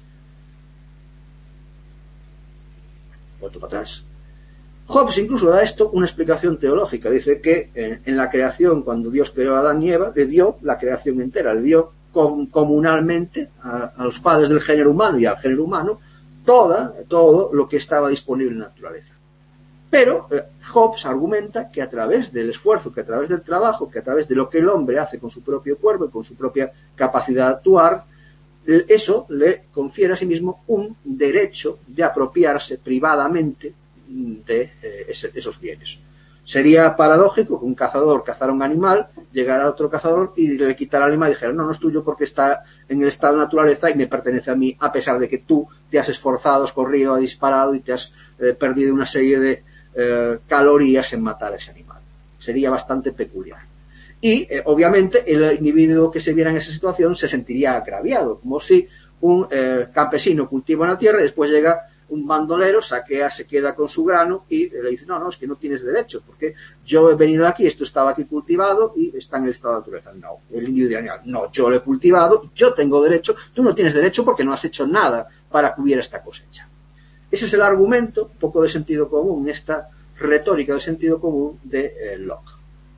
Vuelto para atrás. Hobbes incluso da esto una explicación teológica. Dice que en, en la creación, cuando Dios creó a Adán y Eva, le dio la creación entera, le dio com, comunalmente a, a los padres del género humano y al género humano toda, todo lo que estaba disponible en la naturaleza. Pero eh, Hobbes argumenta que a través del esfuerzo, que a través del trabajo, que a través de lo que el hombre hace con su propio cuerpo y con su propia capacidad de actuar, eso le confiere a sí mismo un derecho de apropiarse privadamente de eh, ese, esos bienes. Sería paradójico que un cazador cazara un animal, llegara a otro cazador y le quitara el animal y dijera, no, no es tuyo porque está en el estado de naturaleza y me pertenece a mí, a pesar de que tú te has esforzado, has corrido, has disparado y te has eh, perdido una serie de eh, calorías en matar a ese animal. Sería bastante peculiar. Y, eh, obviamente, el individuo que se viera en esa situación se sentiría agraviado, como si un eh, campesino cultiva una tierra y después llega un bandolero, saquea, se queda con su grano y le dice, no, no, es que no tienes derecho, porque yo he venido aquí, esto estaba aquí cultivado y está en el estado de naturaleza. No, el indio diría, no, yo lo he cultivado, yo tengo derecho, tú no tienes derecho porque no has hecho nada para que hubiera esta cosecha. Ese es el argumento, un poco de sentido común, esta retórica de sentido común de eh, Locke.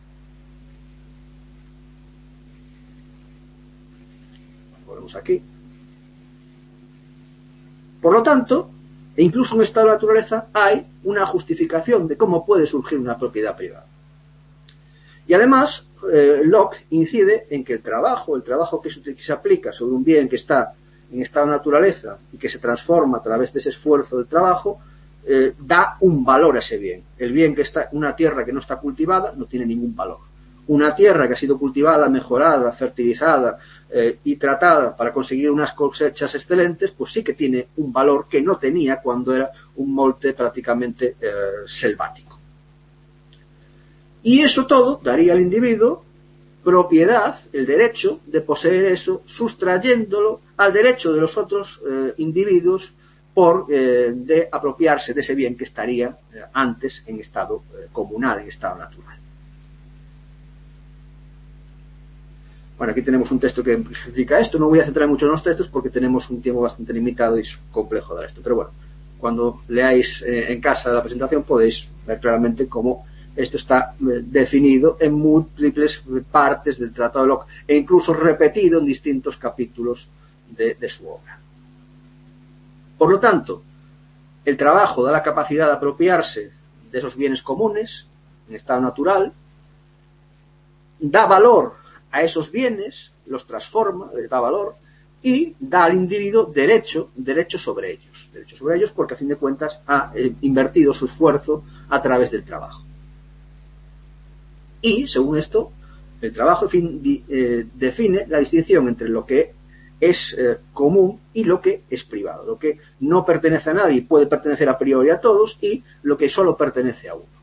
Volvemos aquí. Por lo tanto, e incluso en un estado de naturaleza hay una justificación de cómo puede surgir una propiedad privada. Y además, eh, Locke incide en que el trabajo, el trabajo que se, que se aplica sobre un bien que está en estado de naturaleza y que se transforma a través de ese esfuerzo del trabajo, eh, da un valor a ese bien. El bien que está, una tierra que no está cultivada no tiene ningún valor. Una tierra que ha sido cultivada, mejorada, fertilizada eh, y tratada para conseguir unas cosechas excelentes, pues sí que tiene un valor que no tenía cuando era un monte prácticamente eh, selvático. Y eso todo daría al individuo propiedad, el derecho de poseer eso, sustrayéndolo al derecho de los otros eh, individuos por eh, de apropiarse de ese bien que estaría eh, antes en estado eh, comunal, en estado natural. Bueno, aquí tenemos un texto que explica esto. No voy a centrar mucho en los textos porque tenemos un tiempo bastante limitado y es complejo dar esto. Pero bueno, cuando leáis eh, en casa la presentación podéis ver claramente cómo esto está eh, definido en múltiples partes del Tratado de Locke e incluso repetido en distintos capítulos de, de su obra. Por lo tanto, el trabajo da la capacidad de apropiarse de esos bienes comunes en estado natural, da valor a esos bienes, los transforma, les da valor y da al individuo derecho, derecho sobre ellos. Derecho sobre ellos porque a fin de cuentas ha eh, invertido su esfuerzo a través del trabajo. Y, según esto, el trabajo fin, di, eh, define la distinción entre lo que es eh, común y lo que es privado. Lo que no pertenece a nadie y puede pertenecer a priori a todos y lo que solo pertenece a uno.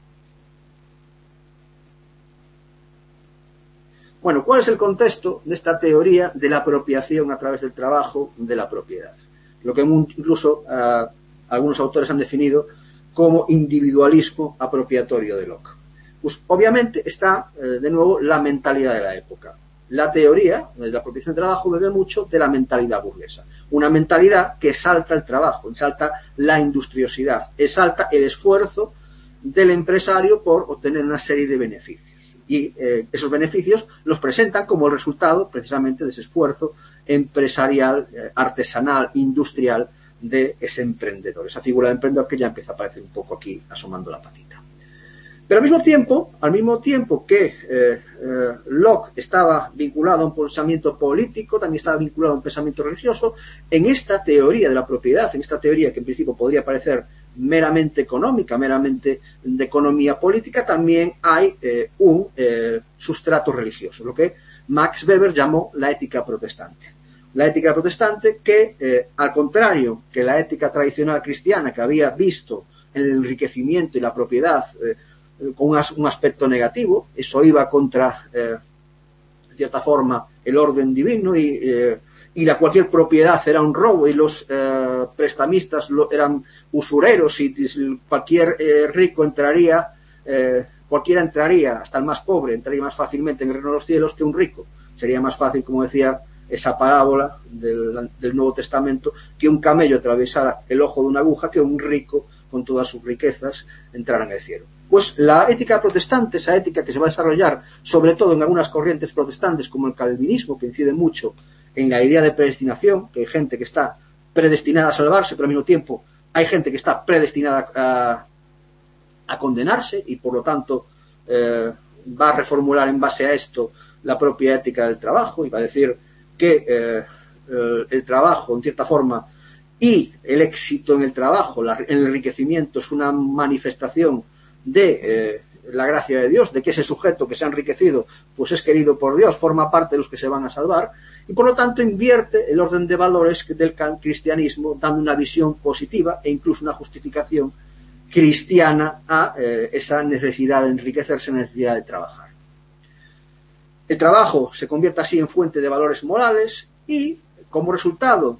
Bueno, ¿cuál es el contexto de esta teoría de la apropiación a través del trabajo de la propiedad? Lo que incluso uh, algunos autores han definido como individualismo apropiatorio de Locke. Pues obviamente está, eh, de nuevo, la mentalidad de la época. La teoría de la apropiación del trabajo bebe mucho de la mentalidad burguesa. Una mentalidad que exalta el trabajo, exalta la industriosidad, exalta el esfuerzo del empresario por obtener una serie de beneficios. Y eh, esos beneficios los presentan como el resultado precisamente de ese esfuerzo empresarial, eh, artesanal, industrial de ese emprendedor. Esa figura de emprendedor que ya empieza a aparecer un poco aquí asomando la patita. Pero al mismo tiempo, al mismo tiempo que eh, eh, Locke estaba vinculado a un pensamiento político, también estaba vinculado a un pensamiento religioso, en esta teoría de la propiedad, en esta teoría que en principio podría parecer meramente económica, meramente de economía política, también hay eh, un eh, sustrato religioso, lo que Max Weber llamó la ética protestante. La ética protestante que, eh, al contrario que la ética tradicional cristiana, que había visto el enriquecimiento y la propiedad eh, con un, as un aspecto negativo, eso iba contra, eh, de cierta forma, el orden divino y, eh, y la cualquier propiedad era un robo y los eh, prestamistas lo, eran usureros y, y cualquier eh, rico entraría, eh, cualquiera entraría, hasta el más pobre, entraría más fácilmente en el reino de los cielos que un rico. Sería más fácil, como decía esa parábola del, del Nuevo Testamento, que un camello atravesara el ojo de una aguja que un rico, con todas sus riquezas, entrara en el cielo. Pues la ética protestante, esa ética que se va a desarrollar sobre todo en algunas corrientes protestantes como el calvinismo, que incide mucho en la idea de predestinación, que hay gente que está predestinada a salvarse, pero al mismo tiempo hay gente que está predestinada a, a condenarse y por lo tanto eh, va a reformular en base a esto la propia ética del trabajo y va a decir que eh, el, el trabajo, en cierta forma, y el éxito en el trabajo, la, el enriquecimiento es una manifestación de eh, la gracia de Dios, de que ese sujeto que se ha enriquecido pues es querido por Dios, forma parte de los que se van a salvar y por lo tanto invierte el orden de valores del cristianismo dando una visión positiva e incluso una justificación cristiana a eh, esa necesidad de enriquecerse, necesidad de trabajar. El trabajo se convierte así en fuente de valores morales y como resultado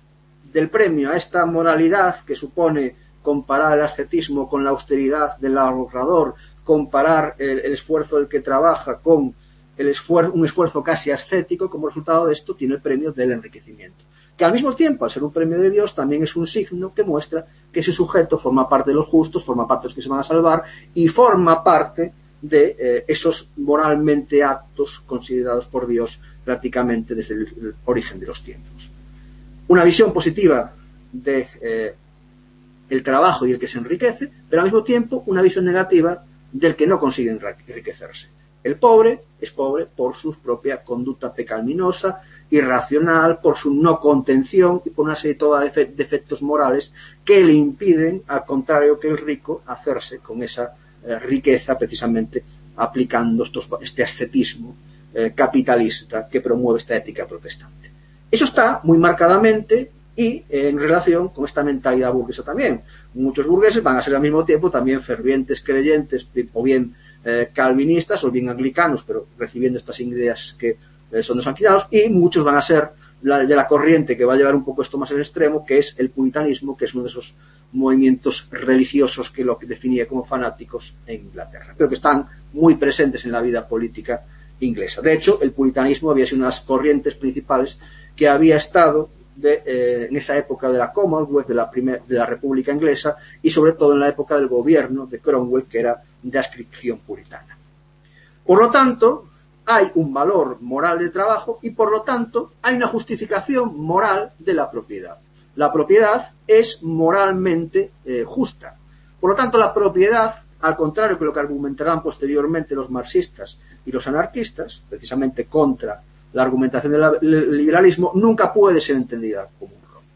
del premio a esta moralidad que supone comparar el ascetismo con la austeridad del ahorrador, comparar el, el esfuerzo del que trabaja con el esfuerzo, un esfuerzo casi ascético, como resultado de esto tiene el premio del enriquecimiento. Que al mismo tiempo, al ser un premio de Dios, también es un signo que muestra que ese sujeto forma parte de los justos, forma parte de los que se van a salvar y forma parte de eh, esos moralmente aptos considerados por Dios prácticamente desde el, el origen de los tiempos. Una visión positiva de eh, el trabajo y el que se enriquece, pero al mismo tiempo una visión negativa del que no consigue enriquecerse. El pobre es pobre por su propia conducta pecaminosa, irracional, por su no contención y por una serie toda de defectos morales que le impiden, al contrario que el rico, hacerse con esa eh, riqueza precisamente aplicando estos, este ascetismo eh, capitalista que promueve esta ética protestante. Eso está muy marcadamente y eh, en relación con esta mentalidad burguesa también. Muchos burgueses van a ser al mismo tiempo también fervientes creyentes o bien eh, calvinistas o bien anglicanos, pero recibiendo estas ideas que eh, son desanquizados, y muchos van a ser la, de la corriente que va a llevar un poco esto más al extremo, que es el puritanismo, que es uno de esos movimientos religiosos que lo que definía como fanáticos en Inglaterra, pero que están muy presentes en la vida política inglesa. De hecho, el puritanismo había sido una de las corrientes principales que había estado de, eh, en esa época de la Commonwealth, de la, primer, de la República Inglesa, y sobre todo en la época del gobierno de Cromwell, que era de adscripción puritana. Por lo tanto, hay un valor moral del trabajo y por lo tanto hay una justificación moral de la propiedad. La propiedad es moralmente eh, justa. Por lo tanto, la propiedad, al contrario que lo que argumentarán posteriormente los marxistas y los anarquistas, precisamente contra la argumentación del liberalismo, nunca puede ser entendida como un robo.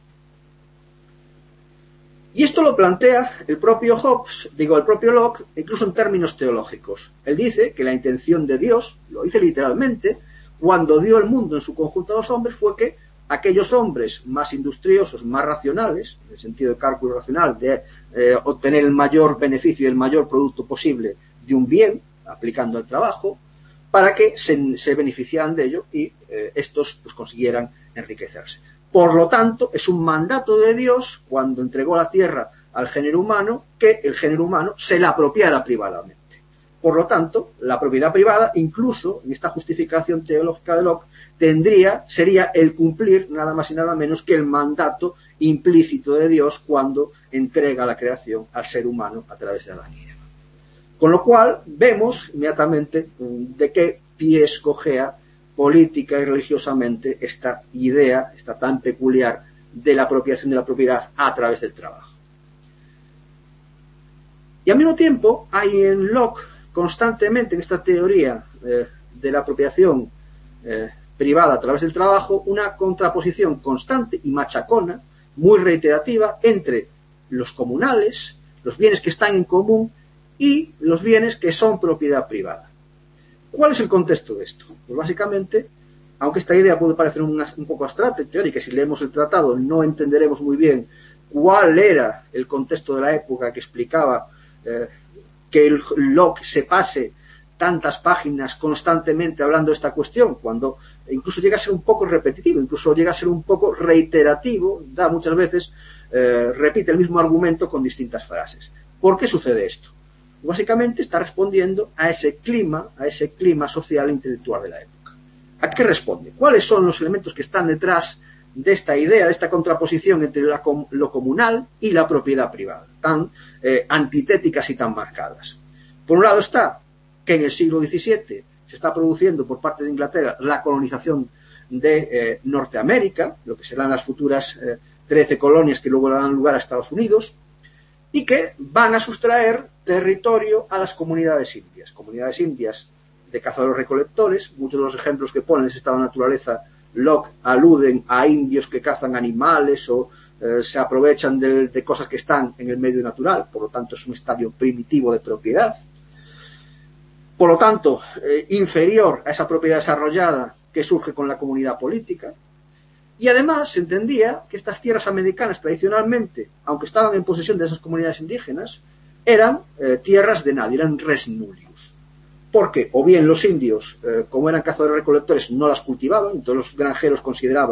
Y esto lo plantea el propio Hobbes, digo, el propio Locke, incluso en términos teológicos. Él dice que la intención de Dios, lo dice literalmente, cuando dio el mundo en su conjunto a los hombres, fue que aquellos hombres más industriosos, más racionales, en el sentido de cálculo racional, de eh, obtener el mayor beneficio y el mayor producto posible de un bien, aplicando el trabajo, para que se, se beneficiaran de ello y eh, estos pues, consiguieran enriquecerse. Por lo tanto, es un mandato de Dios, cuando entregó la tierra al género humano, que el género humano se la apropiara privadamente. Por lo tanto, la propiedad privada, incluso en esta justificación teológica de Locke, tendría, sería el cumplir nada más y nada menos que el mandato implícito de Dios cuando entrega la creación al ser humano a través de Adán y Eva. Con lo cual, vemos inmediatamente de qué pies cojea política y religiosamente esta idea, esta tan peculiar de la apropiación de la propiedad a través del trabajo. Y al mismo tiempo, hay en Locke constantemente en esta teoría eh, de la apropiación eh, privada a través del trabajo, una contraposición constante y machacona, muy reiterativa, entre los comunales, los bienes que están en común, y los bienes que son propiedad privada. ¿Cuál es el contexto de esto? Pues básicamente, aunque esta idea puede parecer un, un poco abstracta, en teoría, que si leemos el tratado no entenderemos muy bien cuál era el contexto de la época que explicaba eh, que el Locke se pase tantas páginas constantemente hablando de esta cuestión, cuando incluso llega a ser un poco repetitivo, incluso llega a ser un poco reiterativo, da muchas veces, eh, repite el mismo argumento con distintas frases. ¿Por qué sucede esto? Básicamente está respondiendo a ese clima, a ese clima social e intelectual de la época. ¿A qué responde? ¿Cuáles son los elementos que están detrás de esta idea, de esta contraposición entre la, lo comunal y la propiedad privada, tan eh, antitéticas y tan marcadas? Por un lado está que en el siglo diecisiete se está produciendo por parte de Inglaterra la colonización de eh, Norteamérica, lo que serán las futuras eh, trece colonias que luego darán lugar a Estados Unidos, y que van a sustraer territorio a las comunidades indias. Comunidades indias de cazadores-recolectores, muchos de los ejemplos que ponen en ese estado de naturaleza Locke aluden a indios que cazan animales o eh, se aprovechan de, de cosas que están en el medio natural, por lo tanto es un estadio primitivo de propiedad. Por lo tanto, eh, inferior a esa propiedad desarrollada que surge con la comunidad política. Y además se entendía que estas tierras americanas tradicionalmente, aunque estaban en posesión de esas comunidades indígenas, eran eh, tierras de nadie, eran res nullius. Porque o bien los indios, eh, como eran cazadores recolectores, no las cultivaban, entonces los granjeros consideraban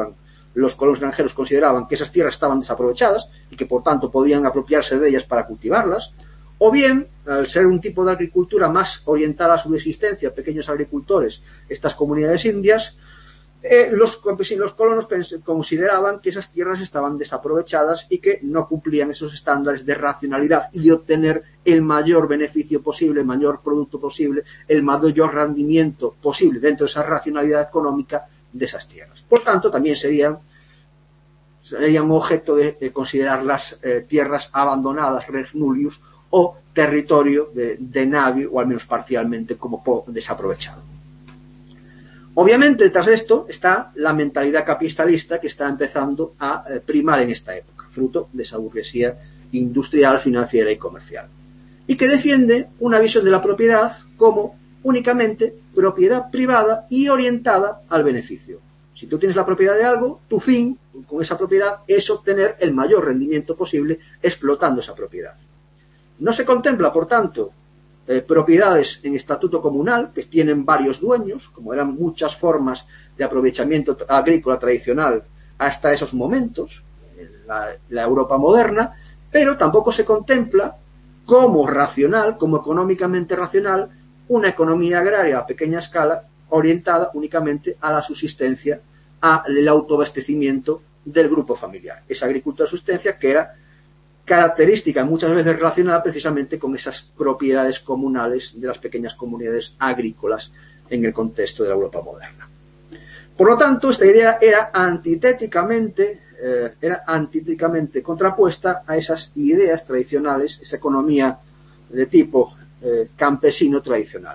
los colonos extranjeros consideraban que esas tierras estaban desaprovechadas y que por tanto podían apropiarse de ellas para cultivarlas, o bien, al ser un tipo de agricultura más orientada a subsistencia, pequeños agricultores, estas comunidades indias, eh, los campesinos, los colonos consideraban que esas tierras estaban desaprovechadas y que no cumplían esos estándares de racionalidad y de obtener el mayor beneficio posible, el mayor producto posible, el mayor rendimiento posible dentro de esa racionalidad económica de esas tierras. Por tanto, también serían, serían objeto de, de considerar las eh, tierras abandonadas, res nullius, o territorio de, de nadie, o al menos parcialmente, como desaprovechado. Obviamente, detrás de esto está la mentalidad capitalista que está empezando a eh, primar en esta época, fruto de esa burguesía industrial, financiera y comercial, y que defiende una visión de la propiedad como únicamente propiedad privada y orientada al beneficio. Si tú tienes la propiedad de algo, tu fin con esa propiedad es obtener el mayor rendimiento posible explotando esa propiedad. No se contempla, por tanto, eh, propiedades en estatuto comunal que tienen varios dueños, como eran muchas formas de aprovechamiento agrícola tradicional hasta esos momentos, en la, la Europa moderna, pero tampoco se contempla como racional, como económicamente racional, una economía agraria a pequeña escala orientada únicamente a la subsistencia, al autoabastecimiento del grupo familiar. Esa agricultura de subsistencia que era característica muchas veces relacionada precisamente con esas propiedades comunales de las pequeñas comunidades agrícolas en el contexto de la Europa moderna. Por lo tanto, esta idea era antitéticamente, eh, era antitéticamente contrapuesta a esas ideas tradicionales, esa economía de tipo eh, campesino tradicional.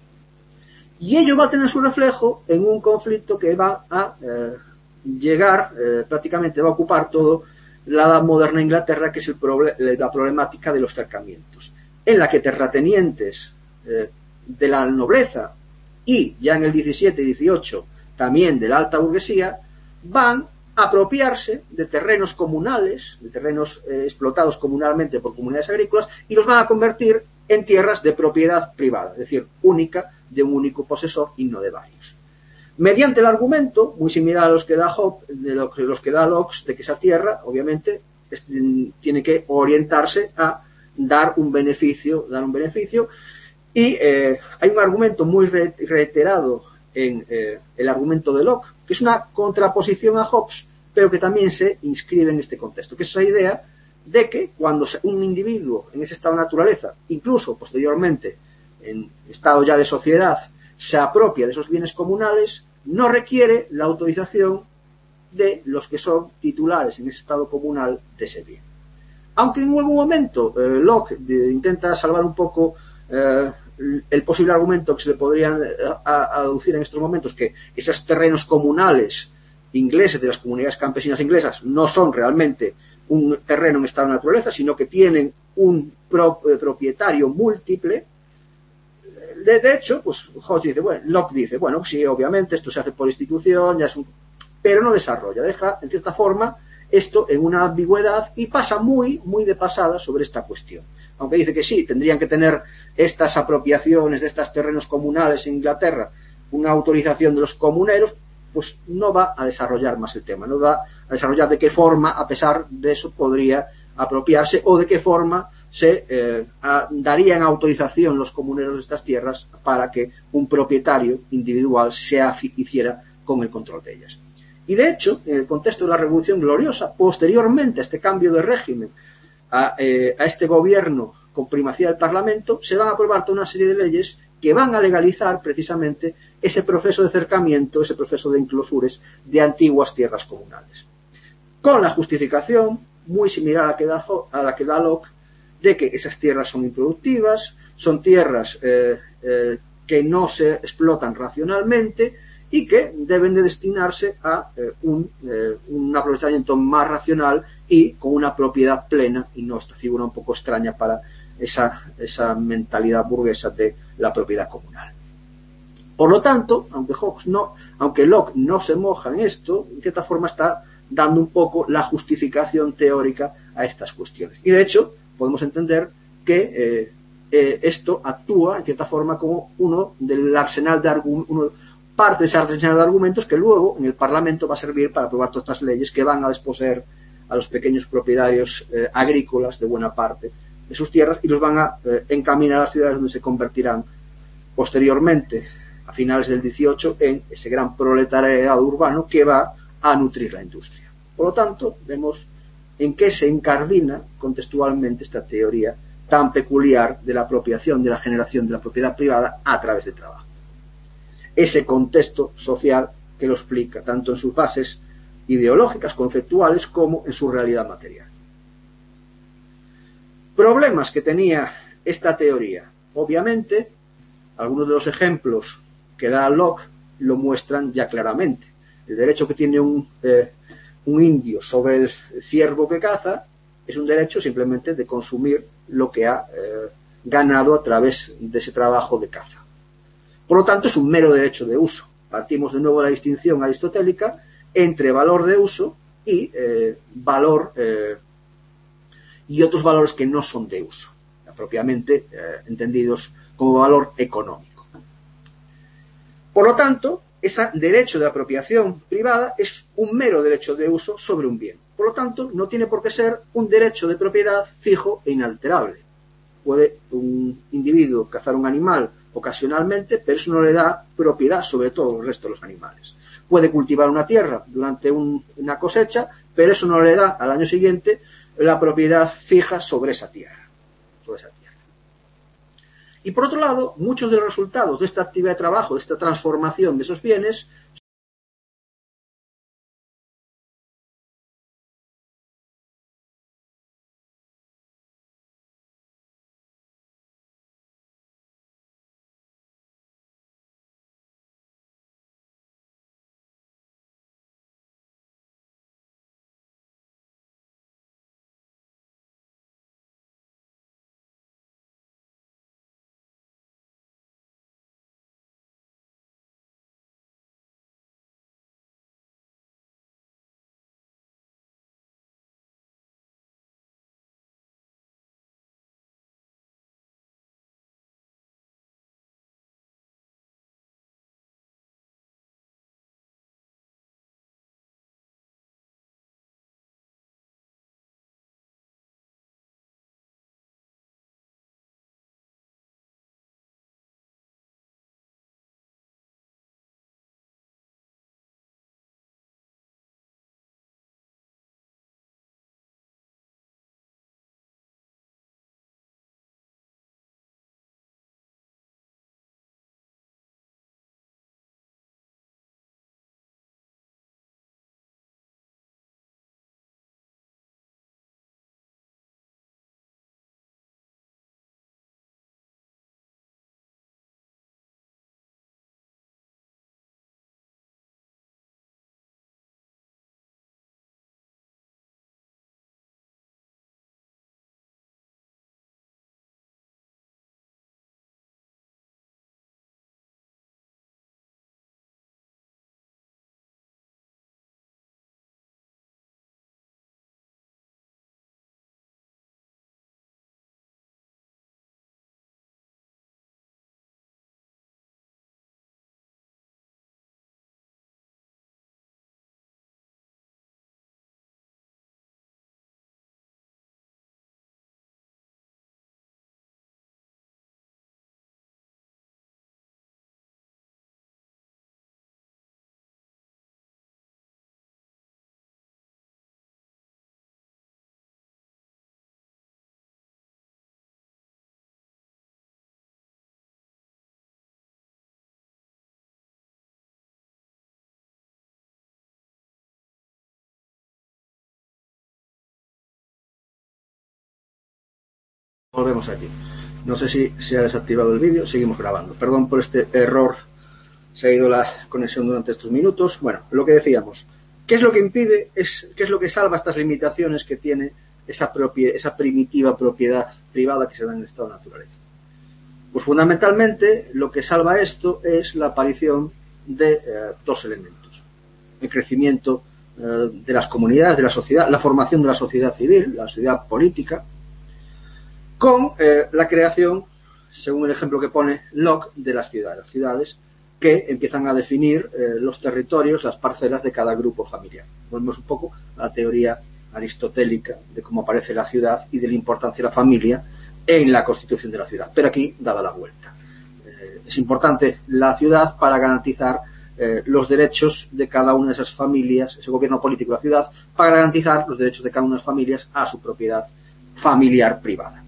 Y ello va a tener su reflejo en un conflicto que va a eh, llegar, eh, prácticamente va a ocupar todo la edad moderna de Inglaterra, que es el proble la problemática de los cercamientos, en la que terratenientes eh, de la nobleza y ya en el diecisiete y dieciocho también de la alta burguesía van a apropiarse de terrenos comunales, de terrenos eh, explotados comunalmente por comunidades agrícolas, y los van a convertir en tierras de propiedad privada, es decir, única, de un único posesor y no de varios. Mediante el argumento, muy similar a los que da Hobbes, de los que da Locke, de que esa tierra, obviamente, es, tiene que orientarse a dar un beneficio, dar un beneficio, y eh, hay un argumento muy re reiterado en eh, el argumento de Locke, que es una contraposición a Hobbes, pero que también se inscribe en este contexto, que es esa idea de que cuando un individuo en ese estado de naturaleza, incluso posteriormente en estado ya de sociedad, se apropia de esos bienes comunales, no requiere la autorización de los que son titulares en ese estado comunal de ese bien. Aunque en algún momento eh, Locke de, intenta salvar un poco eh, el posible argumento que se le podría aducir en estos momentos, que esos terrenos comunales ingleses de las comunidades campesinas inglesas no son realmente un terreno en estado de naturaleza, sino que tienen un pro, eh, propietario múltiple. De, de hecho, pues Hobbes dice, bueno, Locke dice, bueno, sí, obviamente esto se hace por institución, ya es un... pero no desarrolla, deja, en cierta forma, esto en una ambigüedad y pasa muy, muy de pasada sobre esta cuestión. Aunque dice que sí, tendrían que tener estas apropiaciones de estos terrenos comunales en Inglaterra, una autorización de los comuneros, pues no va a desarrollar más el tema, no va a desarrollar de qué forma, a pesar de eso, podría apropiarse o de qué forma se eh, a, darían autorización los comuneros de estas tierras para que un propietario individual se hiciera con el control de ellas. Y de hecho, en el contexto de la Revolución Gloriosa, posteriormente a este cambio de régimen, a, eh, a este gobierno con primacía del Parlamento, se van a aprobar toda una serie de leyes que van a legalizar precisamente ese proceso de cercamiento, ese proceso de enclosures de antiguas tierras comunales. Con la justificación, muy similar a la que da, a la que da Locke, de que esas tierras son improductivas, son tierras eh, eh, que no se explotan racionalmente y que deben de destinarse a eh, un, eh, un aprovechamiento más racional y con una propiedad plena, y no esta figura un poco extraña para esa, esa mentalidad burguesa de la propiedad comunal. Por lo tanto, aunque, Hobbes no, aunque Locke no se moja en esto, en cierta forma está dando un poco la justificación teórica a estas cuestiones. Y de hecho, podemos entender que eh, eh, esto actúa, en cierta forma, como uno del arsenal de argumentos, parte de esa arsenal de argumentos que luego en el Parlamento va a servir para aprobar todas estas leyes que van a desposeer a los pequeños propietarios eh, agrícolas de buena parte de sus tierras y los van a eh, encaminar a las ciudades donde se convertirán posteriormente, a finales del dieciocho, en ese gran proletariado urbano que va a nutrir la industria. Por lo tanto, vemos en qué se incardina contextualmente esta teoría tan peculiar de la apropiación, de la generación de la propiedad privada a través del trabajo. Ese contexto social que lo explica tanto en sus bases ideológicas, conceptuales, como en su realidad material. Problemas que tenía esta teoría. Obviamente, algunos de los ejemplos que da Locke lo muestran ya claramente. El derecho que tiene un, eh, un indio sobre el ciervo que caza es un derecho simplemente de consumir lo que ha eh, ganado a través de ese trabajo de caza. Por lo tanto, es un mero derecho de uso. Partimos de nuevo de la distinción aristotélica entre valor de uso y eh, valor eh, y otros valores que no son de uso, propiamente eh, entendidos como valor económico. Por lo tanto, ese derecho de apropiación privada es un mero derecho de uso sobre un bien. Por lo tanto, no tiene por qué ser un derecho de propiedad fijo e inalterable. Puede un individuo cazar un animal ocasionalmente, pero eso no le da propiedad sobre todo el resto de los animales. Puede cultivar una tierra durante un, una cosecha, pero eso no le da al año siguiente la propiedad fija sobre esa tierra. Sobre esa tierra. Y por otro lado, muchos de los resultados de esta actividad de trabajo, de esta transformación de esos bienes, volvemos aquí. No sé si se ha desactivado el vídeo, seguimos grabando. Perdón por este error, se ha ido la conexión durante estos minutos. Bueno, lo que decíamos, ¿qué es lo que impide, es, qué es lo que salva estas limitaciones que tiene esa, propia, esa primitiva propiedad privada que se da en el estado de naturaleza? Pues fundamentalmente lo que salva esto es la aparición de eh, dos elementos. El crecimiento eh, de las comunidades, de la sociedad, la formación de la sociedad civil, la sociedad política, con eh, la creación, según el ejemplo que pone Locke, de las ciudades. Las ciudades que empiezan a definir eh, los territorios, las parcelas de cada grupo familiar. Volvemos un poco a la teoría aristotélica de cómo aparece la ciudad y de la importancia de la familia en la constitución de la ciudad, pero aquí dada la vuelta. Eh, es importante la ciudad para garantizar eh, los derechos de cada una de esas familias, ese gobierno político de la ciudad, para garantizar los derechos de cada una de las familias a su propiedad familiar privada.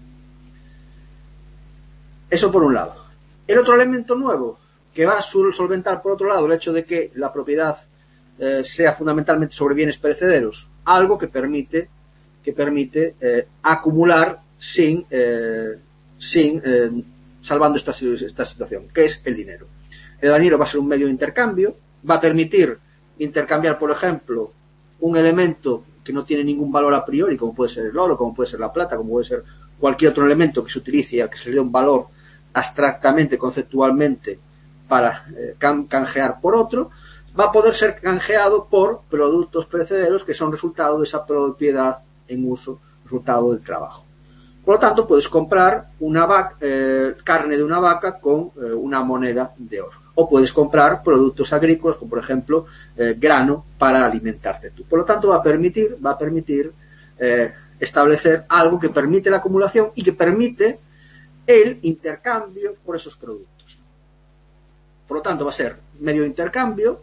Eso por un lado. El otro elemento nuevo que va a solventar, por otro lado, el hecho de que la propiedad eh, sea fundamentalmente sobre bienes perecederos, algo que permite, que permite eh, acumular sin, eh, sin eh, salvando esta, esta situación, que es el dinero. El dinero va a ser un medio de intercambio, va a permitir intercambiar, por ejemplo, un elemento que no tiene ningún valor a priori, como puede ser el oro, como puede ser la plata, como puede ser cualquier otro elemento que se utilice y al que se le dé un valor abstractamente, conceptualmente, para eh, can, canjear por otro, va a poder ser canjeado por productos perecederos que son resultado de esa propiedad en uso, resultado del trabajo. Por lo tanto, puedes comprar una vaca, eh, carne de una vaca con eh, una moneda de oro. O puedes comprar productos agrícolas, como por ejemplo eh, grano, para alimentarte tú. Por lo tanto, va a permitir, va a permitir eh, establecer algo que permite la acumulación y que permite el intercambio por esos productos. Por lo tanto, va a ser medio de intercambio.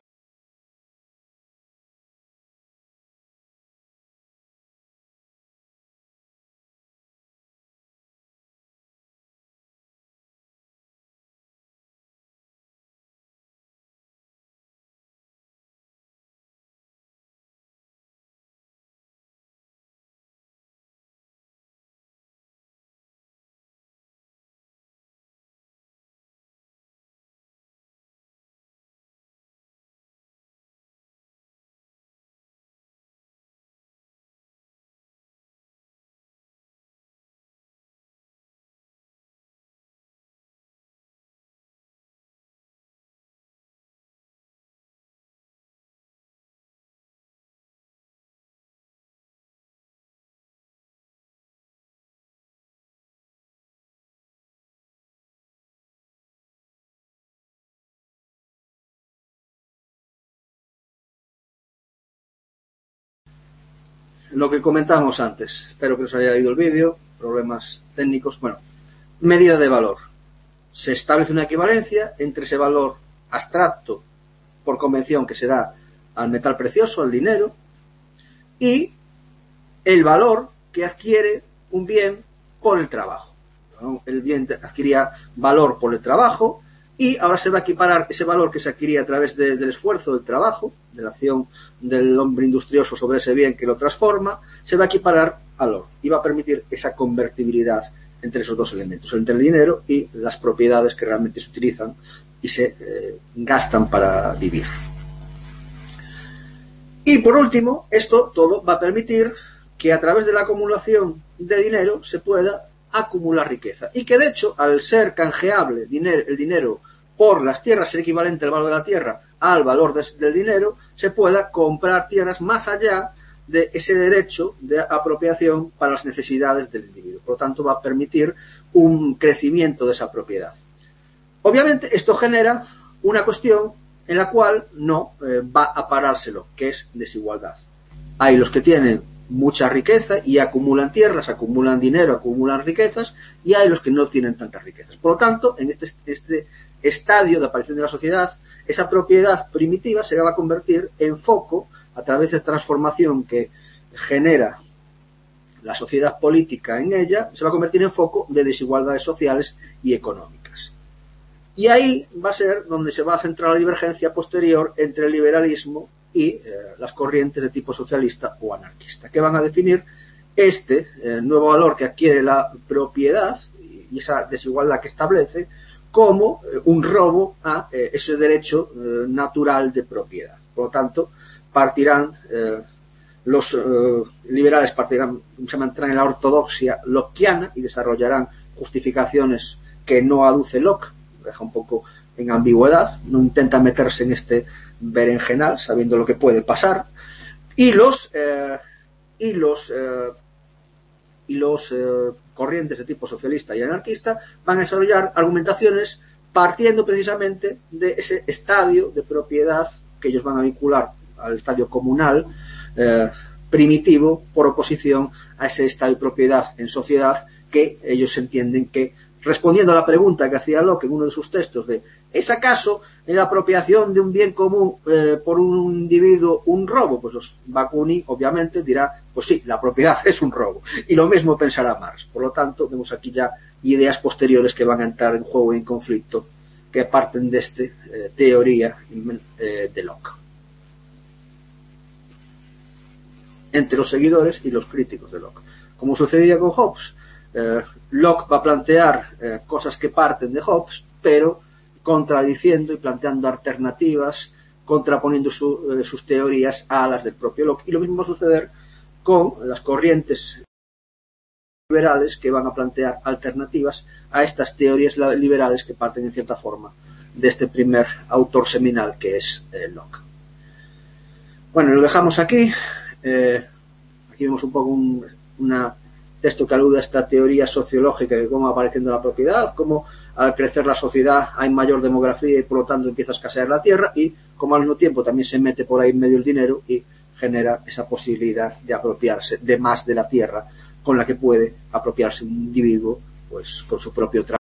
Lo que comentamos antes, espero que os haya ido el vídeo, problemas técnicos, bueno, medida de valor. Se establece una equivalencia entre ese valor abstracto por convención que se da al metal precioso, al dinero, y el valor que adquiere un bien por el trabajo. El bien adquiría valor por el trabajo y ahora se va a equiparar ese valor que se adquiría a través de, del esfuerzo, del trabajo, de la acción del hombre industrioso sobre ese bien que lo transforma, se va a equiparar al oro y va a permitir esa convertibilidad entre esos dos elementos, entre el dinero y las propiedades que realmente se utilizan y se eh, gastan para vivir. Y por último, esto todo va a permitir que a través de la acumulación de dinero se pueda acumular riqueza y que de hecho al ser canjeable dinero, el dinero por las tierras, ser equivalente al valor de la tierra al valor de, del dinero, se pueda comprar tierras más allá de ese derecho de apropiación para las necesidades del individuo. Por lo tanto, va a permitir un crecimiento de esa propiedad. Obviamente, esto genera una cuestión en la cual no eh, va a parárselo, que es desigualdad. Hay los que tienen mucha riqueza y acumulan tierras, acumulan dinero, acumulan riquezas, y hay los que no tienen tantas riquezas. Por lo tanto, en este, este estadio de aparición de la sociedad, esa propiedad primitiva se va a convertir en foco a través de transformación que genera la sociedad política en ella, se va a convertir en foco de desigualdades sociales y económicas. Y ahí va a ser donde se va a centrar la divergencia posterior entre el liberalismo y eh, las corrientes de tipo socialista o anarquista, que van a definir este eh, nuevo valor que adquiere la propiedad y esa desigualdad que establece como eh, un robo a eh, ese derecho eh, natural de propiedad. Por lo tanto, partirán eh, los eh, liberales partirán, se mantendrán en la ortodoxia lockeana y desarrollarán justificaciones que no aduce Locke, deja un poco en ambigüedad, no intenta meterse en este berenjenal sabiendo lo que puede pasar, y los eh, y los eh, y los eh, corrientes de tipo socialista y anarquista van a desarrollar argumentaciones partiendo precisamente de ese estadio de propiedad que ellos van a vincular al estadio comunal eh, primitivo, por oposición a ese estadio de propiedad en sociedad que ellos entienden que, respondiendo a la pregunta que hacía Locke en uno de sus textos de ¿es acaso en la apropiación de un bien común eh, por un individuo un robo? Pues los Bakunin obviamente dirá, pues sí, la propiedad es un robo. Y lo mismo pensará Marx. Por lo tanto, vemos aquí ya ideas posteriores que van a entrar en juego y en conflicto, que parten de esta eh, teoría eh, de Locke. Entre los seguidores y los críticos de Locke. Como sucedía con Hobbes, eh, Locke va a plantear eh, cosas que parten de Hobbes, pero contradiciendo y planteando alternativas, contraponiendo su, eh, sus teorías a las del propio Locke. Y lo mismo va a suceder con las corrientes liberales que van a plantear alternativas a estas teorías liberales que parten en cierta forma de este primer autor seminal que es eh, Locke. Bueno, lo dejamos aquí. Eh, aquí vemos un poco un una texto que alude a esta teoría sociológica de cómo va apareciendo la propiedad, cómo al crecer la sociedad hay mayor demografía y por lo tanto empieza a escasear la tierra, y como al mismo tiempo también se mete por ahí en medio el dinero y genera esa posibilidad de apropiarse de más de la tierra con la que puede apropiarse un individuo pues con su propio trabajo.